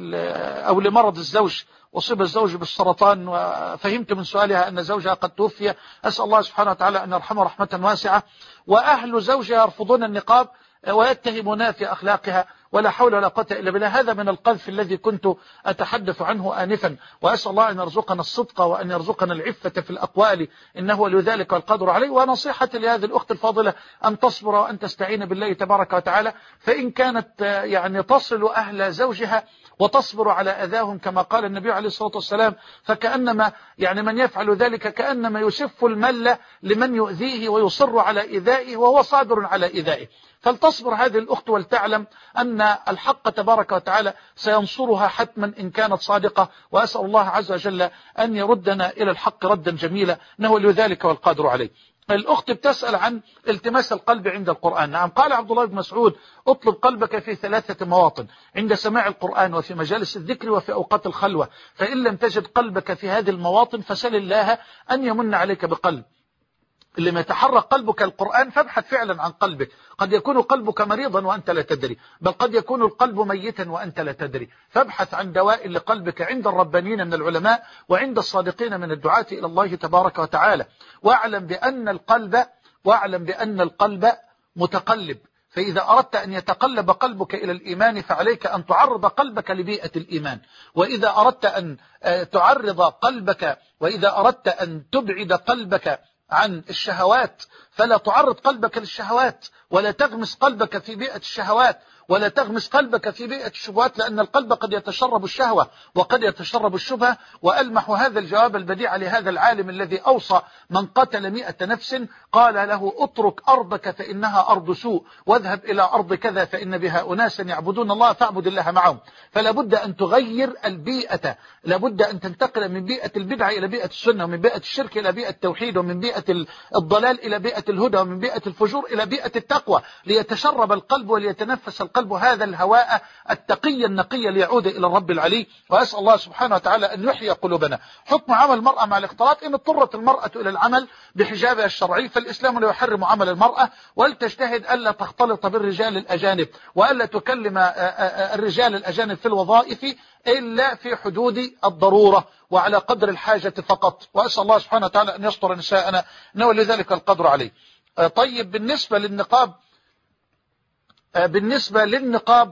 أو لمرض الزوج، أصيب الزوج بالسرطان وفهمت من سؤالها أن زوجها قد توفي، أسأل الله سبحانه وتعالى أن يرحمه رحمة واسعة. وأهل زوجها يرفضون النقاب ويتهمونها في أخلاقها، ولا حول ولا قوة إلا بالله. هذا من القذف الذي كنت أتحدث عنه آنفا. وأسأل الله أن يرزقنا الصدق وأن يرزقنا العفة في الأقوال، إنه ولي ذلك والقدر عليه. ونصيحتي لهذه الأخت الفاضلة أن تصبر وأن تستعين بالله تبارك وتعالى، فإن كانت يعني تصل أهل زوجها وتصبر على أذاهم كما قال النبي عليه الصلاة والسلام، فكأنما يعني من يفعل ذلك كأنما يسف المل لمن يؤذيه ويصر على إيذائه وهو صابر على إيذائه. فلتصبر هذه الأخت ولتعلم أن الحق تبارك وتعالى سينصرها حتما إن كانت صادقة. وأسأل الله عز وجل أن يردنا إلى الحق ردا جميلا، إنه لذلك والقادر عليه. الأخت بتسأل عن التماس القلب عند القرآن. نعم، قال عبد الله بن مسعود: اطلب قلبك في ثلاثة مواطن: عند سماع القرآن، وفي مجالس الذكر، وفي أوقات الخلوة. فإن لم تجد قلبك في هذه المواطن فسل الله أن يمن عليك بقلب. لما يتحرك قلبك القرآن فابحث فعلا عن قلبك. قد يكون قلبك مريضا وأنت لا تدري، بل قد يكون القلب ميتا وأنت لا تدري. فابحث عن دواء لقلبك عند الربانيين من العلماء وعند الصادقين من الدعاة إلى الله تبارك وتعالى. واعلم بأن القلب واعلم بأن القلب متقلب، فإذا أردت أن يتقلب قلبك إلى الإيمان فعليك أن تعرض قلبك لبيئة الإيمان. وإذا أردت أن تعرض قلبك وإذا أردت أن تبعد قلبك عن الشهوات فلا تعرض قلبك للشهوات، ولا تغمس قلبك في بيئة الشهوات، ولا تغمس قلبك في بيئة الشبهات، لأن القلب قد يتشرب الشهوة وقد يتشرب الشبهة. وألمح هذا الجواب البديع لهذا العالم الذي أوصى من قتل مئة نفس، قال له: اترك أرضك فإنها أرض سوء، واذهب إلى أرض كذا فإن بها أناسا يعبدون الله فاعبد الله معهم. فلا بد أن تغير البيئة، لا بد أن تنتقل من بيئة البدعة إلى بيئة السنة، ومن بيئة الشرك إلى بيئة التوحيد، ومن بيئة الضلال إلى بيئة الهدى، ومن بيئة الفجور إلى بيئة التقوى، ليتشرب القلب وليتنفس القلب هذا الهواء التقي النقي ليعود إلى الرب العلي. وأسأل الله سبحانه وتعالى أن يحيي قلوبنا. حكم عمل المرأة مع الاختلاط: إن اضطرت المرأة إلى العمل بحجابها الشرعي فالإسلام لا يحرم عمل المرأة، ولتجتهد ألا تختلط بالرجال الأجانب، وألا تكلم الرجال الأجانب في الوظائف إلا في حدود الضرورة وعلى قدر الحاجة فقط. وأسأل الله سبحانه وتعالى أن يستر نساءنا، إنه لذلك القدر عليه. طيب، بالنسبة للنقاب بالنسبة للنقاب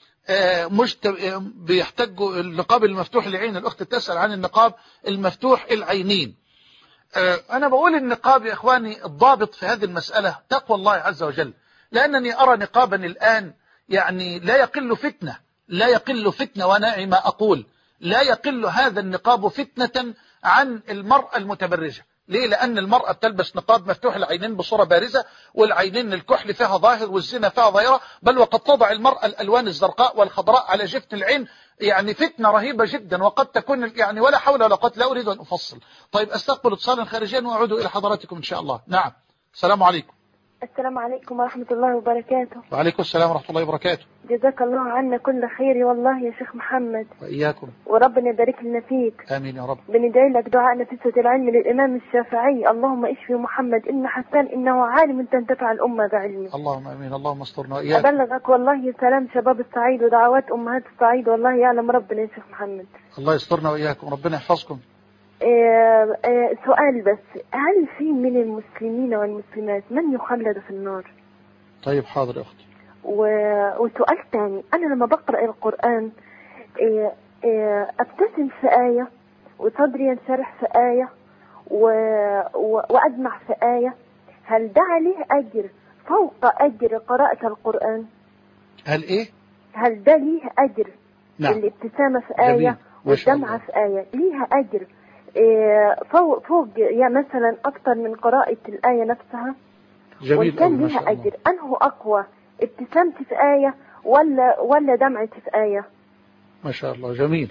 بيحتاجوا النقاب المفتوح العين. الأخت تسأل عن النقاب المفتوح العينين. أنا بقول النقاب يا إخواني الضابط في هذه المسألة تقوى الله عز وجل، لأنني أرى نقابا الآن يعني لا يقل فتنة لا يقل فتنة ونعم أقول لا يقل هذا النقاب فتنة عن المرأة المتبرجة. ليه؟ لأن المرأة بتلبس نقاب مفتوح العينين بصورة بارزة، والعينين الكحل فيها ظاهر والزنا فيها ظاهرة، بل وقد تضع المرأة الألوان الزرقاء والخضراء على جفن العين، يعني فتنة رهيبة جدا، وقد تكون يعني ولا حول ولا قوة. لا أريد أن أفصل. طيب، أستقبل اتصالا خارجيا وأعود إلى حضراتكم إن شاء الله. نعم، السلام عليكم. السلام عليكم ورحمة الله وبركاته. وعليكم السلام ورحمة الله وبركاته. جزاك الله عنا كل خير والله يا شيخ محمد. وإياكم. وربنا يبارك لنا فيك. آمين يا رب. بندعي لك دعاء نفسة العلم للإمام الشافعي، اللهم اشفي محمد إن حسان إنه عالم تنتفع الأمة بعلمه. اللهم آمين. اللهم استرنا وإياك. أبلغك والله سلام شباب الصعيد ودعوات أمهات الصعيد، والله يعلم ربنا يا شيخ محمد. الله يسترنا وإياكم، ربنا يحفظكم. آه آه سؤال بس، هل في من المسلمين والمسلمات من يخلد في النار؟ طيب حاضر يا أختي. و... وسؤال تاني، أنا لما بقرأ القرآن آه آه أبتسم في آية وصدري ينشرح في آية و... و... وأدمع في آية، هل ده عليه أجر فوق أجر قراءة القرآن؟ هل إيه؟ هل ده ليه أجر؟ نعم. الابتسامة في آية والدمعة في آية ليها أجر فوق فوق يعني مثلا أكتر من قراءة الآية نفسها؟ جميل. وكان ليها أجر أنه أقوى، ابتسامتي في آية ولا ولا دمعتي في آية؟ ما شاء الله جميل.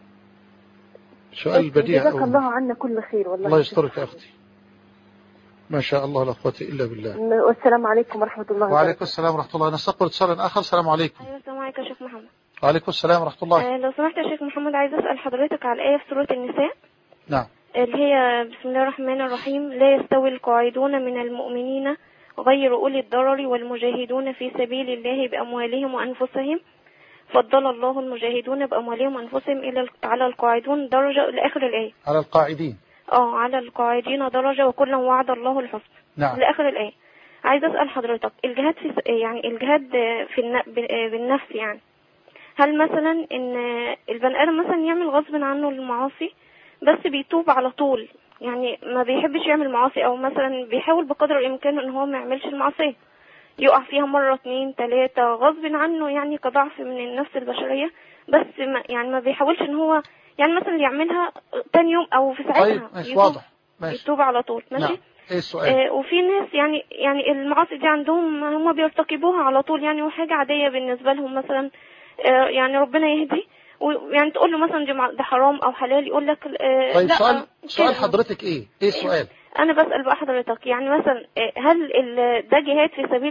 سؤال بديع. جزاك الله عنا كل خير والله. الله يسترك يا أختي. ما شاء الله لا قوة إلا بالله. والسلام عليكم ورحمة الله وبركاته. وعليكم السلام ورحمة الله. نستقبل اتصال آخر. السلام عليكم. أيوة السلام عليكم يا شيخ محمد. وعليكم السلام ورحمة الله. آه لو سمحت يا شيخ محمد، عايز أسأل حضرتك على الآية في سورة النساء. نعم. اللي هي بسم الله الرحمن الرحيم، لا يستوي القاعدون من المؤمنين غير أولي الضرر والمجاهدون في سبيل الله بأموالهم وأنفسهم، فضل الله المجاهدون بأموالهم وأنفسهم إلى على القاعدون درجة لآخر الآية. على القاعدين. اه على القاعدين درجة وكلا وعد الله الحسنى. نعم. لآخر الآية. عايز أسأل حضرتك، الجهاد في يعني الجهاد في بالنفس، يعني هل مثلا إن البني آدم مثلا يعمل غصب عنه المعاصي بس بيتوب على طول، يعني ما بيحبش يعمل معاصي، او مثلا بيحاول بقدر الامكان ان هو ما يعملش المعصيه، يقع فيها مره اتنين تلاته غصب عنه يعني كضعف من النفس البشريه، بس ما يعني ما بيحاولش ان هو يعني مثلا يعملها تاني يوم او في ساعتها. طيب ماشي واضح. ماشي. يتوب على طول. ماشي. نعم. ايه السؤال؟ آه وفي ناس يعني يعني المعاصي دي عندهم هم بيرتكبوها على طول يعني، وحاجه عاديه بالنسبه لهم مثلا، آه يعني ربنا يهدي، ويعني تقول له مثلا ده حرام او حلال يقول لك آه طيب لا. سؤال سؤال حضرتك ايه ايه السؤال؟ انا بسأل بقى حضرتك، يعني مثلا هل ده جهاد في سبيل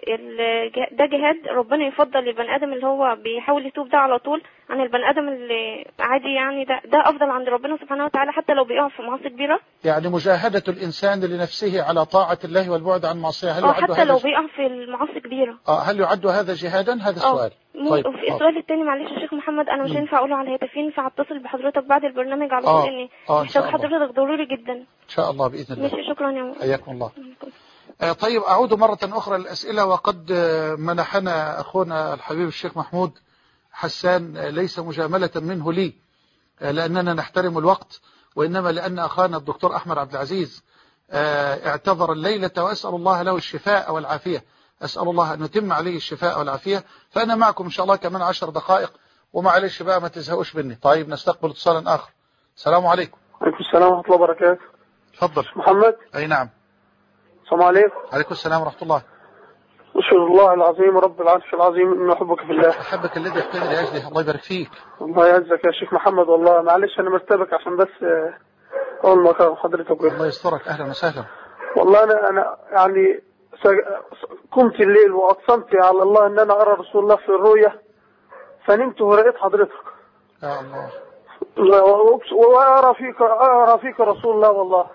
ده جهاد ربنا يفضل للبني ادم اللي هو بيحاول يتوب ده على طول عن البني ادم اللي عادي، يعني ده ده افضل عند ربنا سبحانه وتعالى حتى لو بيقع في معاصي كبيره؟ يعني مجاهدة الانسان لنفسه على طاعة الله والبعد عن معصية، هل يعد حتى هذا لو بيقع في المعاصي كبيره؟ اه هل يعد هذا جهادا؟ هذا السؤال. طيب وفي السؤال الثاني معلش يا شيخ محمد، انا مش هينفع اقوله على الهاتف، ينفع اتصل بحضرتك بعد البرنامج على طول اني محتاج حضرتك ضروري جدا. ان شاء الله باذن الله. ماشي شكرا يا ماما. حياكم الله. آه طيب اعود مرة اخرى للاسئلة، وقد منحنا اخونا الحبيب الشيخ محمود حسان ليس مجاملة منه لي لاننا نحترم الوقت، وانما لان اخانا الدكتور احمد عبد العزيز اعتذر الليلة، واسأل الله له الشفاء والعافية، أسأل الله أن يتم عليه الشفاء والعافية. فأنا معكم إن شاء الله كمان عشر دقائق، ومعلش بقى ما تزهقوش مني. طيب نستقبل اتصالا آخر. السلام عليكم. وعليكم السلام ورحمة الله وبركاته. تفضل محمد. أي نعم. السلام عليكم. عليكم السلام ورحمة الله. أشهد الله العظيم رب العرش العظيم إن أحبك في الله. أحبك الذي يحتاج لأجله. الله يبارك فيك. الله يعزك يا شيخ محمد. والله معلش أنا مرتبك عشان بس أول ما كان حضرتك. الله يسترك. أهلا وسهلا. والله أنا أنا يعني قمت الليل وأقسمت على الله أن أنا أرى رسول الله في الرؤيا، فنمت ورأيت حضرتك. يا الله. وأرى فيك أرى فيك رسول الله والله.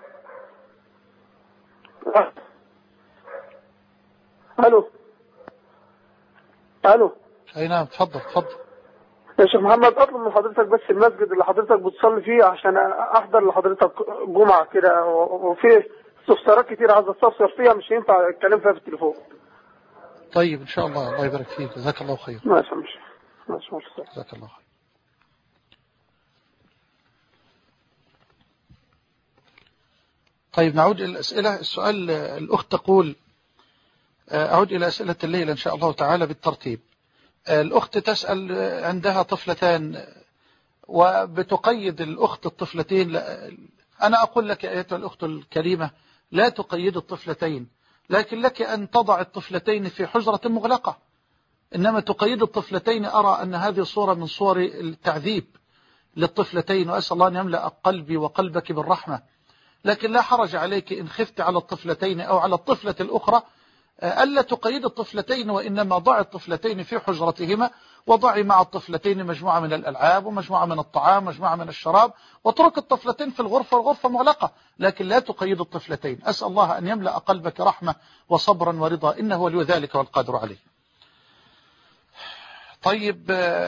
ألو ألو. أي نعم تفضل تفضل. يا شيخ محمد أطلب من حضرتك بس المسجد اللي حضرتك بتصلي فيه عشان أحضر لحضرتك جمعة كده، وفيه استفسارات كتير عايز استفسر فيها مش ينفع الكلام فيها في التليفون. طيب ان شاء الله. الله يبارك فيك. جزاك الله خير. ماشي ماشي ماشي ماشي. جزاك الله خير. طيب نعود الى الاسئله. السؤال الاخت تقول، اعود الى اسئله الليله ان شاء الله تعالى بالترتيب. الاخت تسال عندها طفلتان وبتقيد الاخت الطفلتين. انا اقول لك ايتها الاخت الكريمه لا تقيد الطفلتين، لكن لك أن تضع الطفلتين في حجرة مغلقة. إنما تقيد الطفلتين أرى أن هذه صورة من صور التعذيب للطفلتين، وأسأل الله أن يملأ قلبي وقلبك بالرحمة. لكن لا حرج عليك إن خفت على الطفلتين أو على الطفلة الأخرى ألا تقيد الطفلتين، وإنما ضع الطفلتين في حجرتهما، وضعي مع الطفلتين مجموعة من الألعاب ومجموعة من الطعام ومجموعة من الشراب، واترك الطفلتين في الغرفة والغرفة مغلقة، لكن لا تقيد الطفلتين. أسأل الله أن يملأ قلبك رحمة وصبرا ورضا، إنه ولي ذلك والقادر عليه. طيب،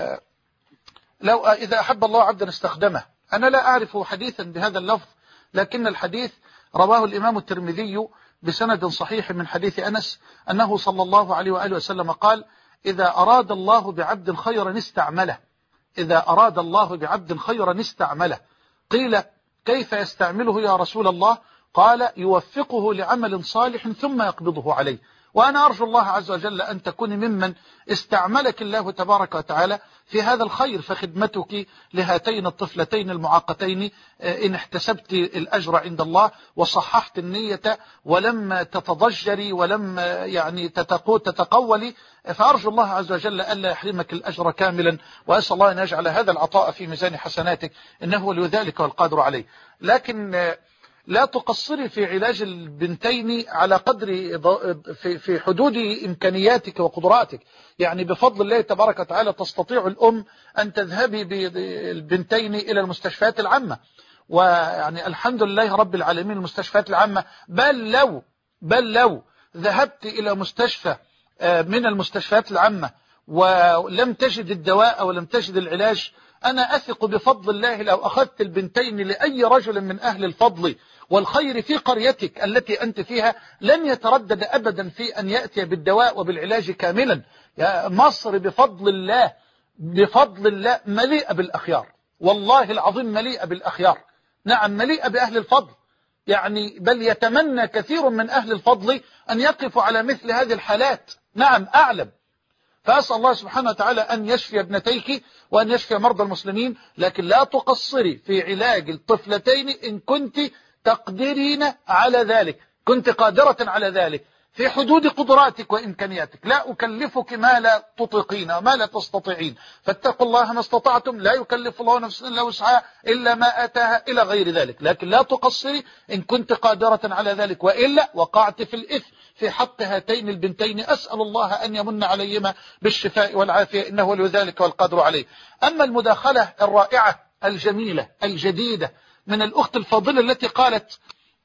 لو إذا أحب الله عبدا استخدمه. أنا لا أعرف حديثا بهذا اللفظ، لكن الحديث رواه الإمام الترمذي بسند صحيح من حديث أنس أنه صلى الله عليه وآله وسلم قال: إذا أراد الله بعبد خيرا استعمله. إذا أراد الله بعبد خيرا استعمله. قيل: كيف يستعمله يا رسول الله؟ قال: يوفقه لعمل صالح ثم يقبضه عليه. وأنا أرجو الله عز وجل أن تكون ممن استعملك الله تبارك وتعالى في هذا الخير، فخدمتك لهاتين الطفلتين المعاقتين إن احتسبت الأجر عند الله وصححت النية ولم تتضجري ولم يعني تتقولي، فأرجو الله عز وجل ألا يحرمك الأجر كاملا، وأسأل الله أن يجعل هذا العطاء في ميزان حسناتك، إنه ولي ذلك والقادر عليه. لكن لا تقصري في علاج البنتين على قدر في حدود إمكانياتك وقدراتك. يعني بفضل الله تبارك وتعالى تستطيع الأم أن تذهبي بالبنتين إلى المستشفيات العامة، ويعني الحمد لله رب العالمين المستشفيات العامة، بل لو بل لو ذهبت إلى مستشفى من المستشفيات العامة ولم تجد الدواء ولم تجد العلاج، أنا أثق بفضل الله لو أخذت البنتين لأي رجل من أهل الفضل والخير في قريتك التي أنت فيها لن يتردد أبدا في أن يأتي بالدواء وبالعلاج كاملا. يا مصر بفضل الله بفضل الله مليئة بالأخيار، والله العظيم مليئة بالأخيار، نعم مليئة بأهل الفضل، يعني بل يتمنى كثير من أهل الفضل أن يقفوا على مثل هذه الحالات. نعم أعلم. فأسأل الله سبحانه وتعالى أن يشفي ابنتيك وأن يشفي مرضى المسلمين، لكن لا تقصري في علاج الطفلتين إن كنت تقدرين على ذلك، كنت قادرة على ذلك في حدود قدراتك وإمكانياتك. لا أكلفك ما لا تطيقين وما لا تستطيعين، فاتقوا الله ما استطعتم، لا يكلف الله نفسا إلا وسعها إلا ما أتاها إلى غير ذلك، لكن لا تقصري إن كنت قادرة على ذلك، وإلا وقعت في الإثم في حق هاتين البنتين. أسأل الله أن يمن عليهما بالشفاء والعافية، إنه ولي ذلك والقادر عليه. أما المداخلة الرائعة الجميلة الجديدة من الأخت الفاضلة التي قالت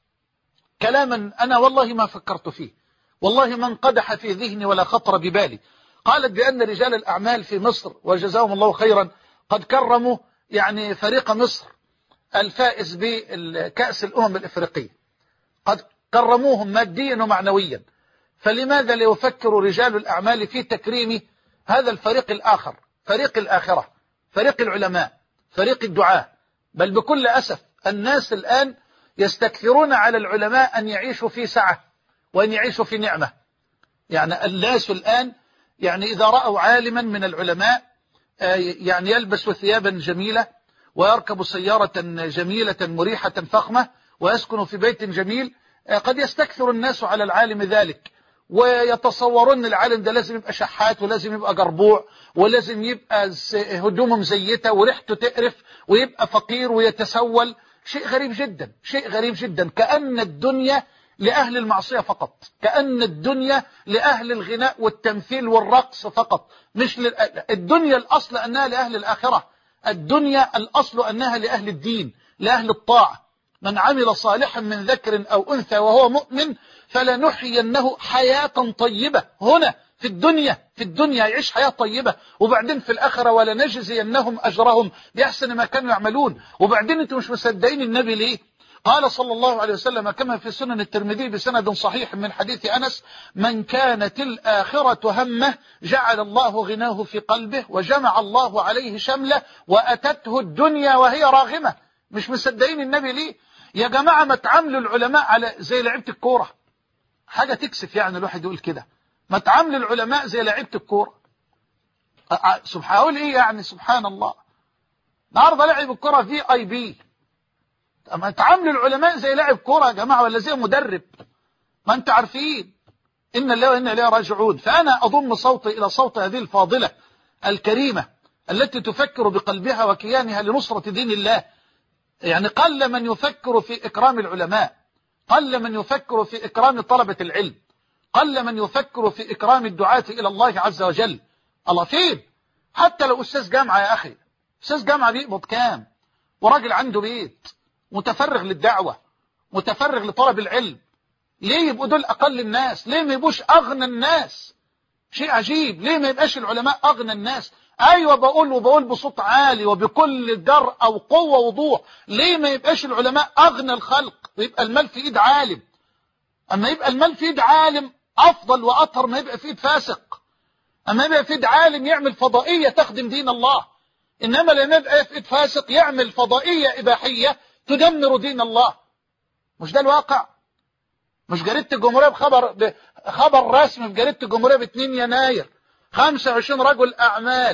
كلاما أنا والله ما فكرت فيه، والله ما انقدح في ذهني ولا خطر ببالي. قالت بأن رجال الأعمال في مصر وجزاهم الله خيرا قد كرموا يعني فريق مصر الفائز بكأس الأمم الإفريقية، قد كرموهم ماديا ومعنويا، فلماذا لا يفكر رجال الأعمال في تكريم هذا الفريق الآخر، فريق الآخرة، فريق العلماء، فريق الدعاء؟ بل بكل أسف الناس الآن يستكثرون على العلماء أن يعيشوا في سعة وأن يعيشوا في نعمة. يعني الناس الآن يعني إذا رأوا عالما من العلماء يعني يلبس ثيابا جميلة ويركب سيارة جميلة مريحة فخمة ويسكن في بيت جميل، قد يستكثر الناس على العالم ذلك، ويتصورون العالم ده لازم يبقى شحات ولازم يبقى جربوع ولازم يبقى هدومه مزيتة وريحته تقرف ويبقى فقير ويتسول. شيء غريب جدا، شيء غريب جدا، كأن الدنيا لأهل المعصية فقط، كأن الدنيا لأهل الغناء والتمثيل والرقص فقط، مش لل... الدنيا الأصل أنها لأهل الآخرة، الدنيا الأصل أنها لأهل الدين، لأهل الطاعة. من عمل صالحا من ذكر أو أنثى وهو مؤمن فلنحيينه حياة طيبة هنا في الدنيا، في الدنيا يعيش حياة طيبة، وبعدين في الآخرة ولنجزينهم أجرهم بأحسن ما كانوا يعملون. وبعدين أنتم مش مصدقين النبي ليه؟ قال صلى الله عليه وسلم كما في سنن الترمذي بسند صحيح من حديث أنس: من كانت الآخرة همه جعل الله غناه في قلبه وجمع الله عليه شمله وأتته الدنيا وهي راغمة. مش مصدقين النبي ليه؟ يا جماعة ما تعاملوا العلماء على زي لعيبة الكورة، حاجة تكسف يعني الواحد يقول كده، ما تعاملوا العلماء زي لعيبة الكورة. سبحان أقول إيه يعني؟ سبحان الله، النهارده لعب الكورة في اي بي، ما تعاملوا العلماء زي لاعب كورة يا جماعة ولا زي مدرب؟ ما انت عارفين إن الله وإنا إليه راجعون. فأنا أضم صوتي إلى صوت هذه الفاضلة الكريمة التي تفكر بقلبها وكيانها لنصرة دين الله. يعني قل من يفكر في إكرام العلماء، قل من يفكر في إكرام طلبة العلم، قل من يفكر في إكرام الدعاة إلى الله عز وجل. الله فين؟ حتى لو أستاذ جامعة يا أخي، أستاذ جامعة بيقبض كام؟ وراجل عنده بيت متفرغ للدعوة متفرغ لطلب العلم، ليه يبقوا دول أقل الناس؟ ليه ما يبقوش أغنى الناس؟ شيء عجيب. ليه ما يبقاش العلماء أغنى الناس؟ أيوة بقول وبقول بصوت عالي وبكل جرأة وقوة ووضوح، ليه ما يبقاش العلماء أغنى الخلق ويبقى المال في إيد عالم؟ أما يبقى المال في إيد عالم أفضل وأطهر ما يبقى في إيد فاسق. أما يبقى في إيد عالم يعمل فضائية تخدم دين الله، إنما لما يبقى في إيد فاسق يعمل فضائية إباحية تدمر دين الله. مش ده الواقع؟ مش جريدة الجمهورية بخبر خبر رسمي في جريدة الجمهورية ب اثنين يناير خمسة وعشرين رجل أعمال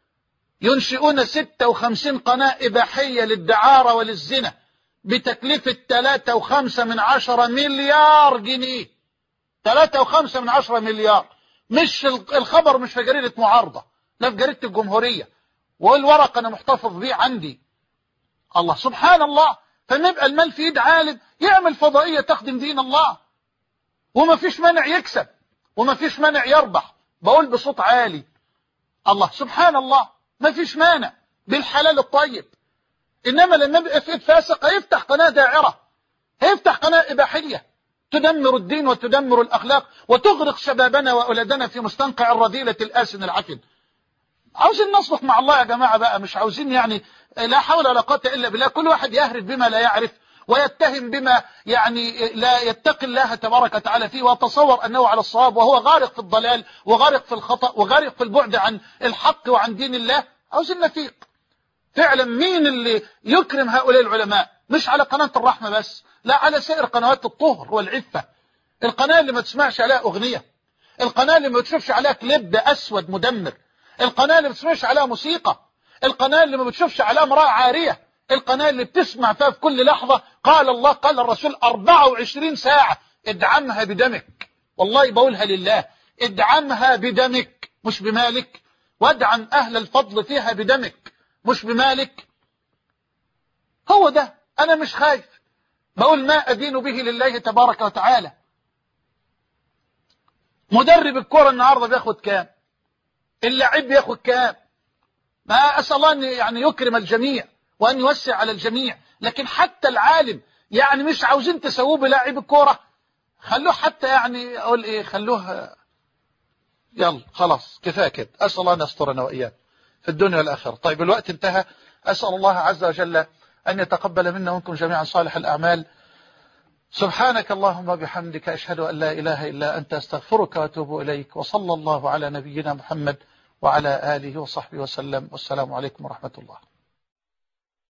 ينشئون ستة وخمسين قناة إباحية للدعارة وللزنا بتكلفة ثلاثة وخمسة من عشرة مليار جنيه. ثلاثة وخمسة من عشرة مليار. مش الخبر مش في جريدة معارضة، لا في جريدة الجمهورية، والورق أنا محتفظ بيه عندي. الله سبحان الله. فنبقى المال في يد عالم يعمل فضائية تخدم دين الله، وما فيش مانع يكسب وما فيش مانع يربح. بقول بصوت عالي الله سبحان الله، ما فيش مانع بالحلال الطيب. إنما لما يبقى في فاسق هيفتح قناة داعرة، هيفتح قناة إباحية تدمر الدين وتدمر الأخلاق وتغرق شبابنا وأولادنا في مستنقع الرذيلة الآسن العفن. عاوزين نصلح مع الله يا جماعة بقى، مش عاوزين يعني لا حول ولا قوة إلا بالله. كل واحد يهرب بما لا يعرف ويتهم بما يعني لا يتقي الله تبارك وتعالى فيه، ويتصور أنه على الصواب وهو غارق في الضلال وغارق في الخطأ وغارق في البعد عن الحق وعن دين الله. عاوزين نفيق فعلا. مين اللي يكرم هؤلاء العلماء؟ مش على قناة الرحمة بس، لا، على سائر قنوات الطهر والعفة. القناة اللي ما تسمعش عليها أغنية، القناة اللي ما تشوفش عليها كليب أسود مدمر، القناة اللي ما بتسمعش عليها موسيقى، القناة اللي ما بتشوفش عليها امرأة عارية، القناة اللي بتسمع فيها في كل لحظة قال الله قال الرسول أربعة وعشرين ساعة. ادعمها بدمك، والله بقولها لله، ادعمها بدمك مش بمالك، وادعم أهل الفضل فيها بدمك مش بمالك. هو ده. أنا مش خايف، بقول ما أدين به لله تبارك وتعالى. مدرب الكرة النهاردة بياخد كام؟ اللاعب بياخد كام؟ ما أسأل الله أن يعني يكرم الجميع وأن يوسع على الجميع، لكن حتى العالم يعني مش عاوزين تسووه بلاعب الكرة، خلوه حتى يعني أقول إيه، خلوه يلا خلاص كفاية كده. أسأل الله أن يسترنا وإياك في الدنيا والآخرة. طيب الوقت انتهى. أسأل الله عز وجل أن يتقبل منا ومنكم جميعا صالح الأعمال. سبحانك اللهم وبحمدك، أشهد أن لا إله إلا أنت، أستغفرك وأتوب إليك. وصلى الله على نبينا محمد وعلى آله وصحبه وسلم، والسلام عليكم ورحمة الله.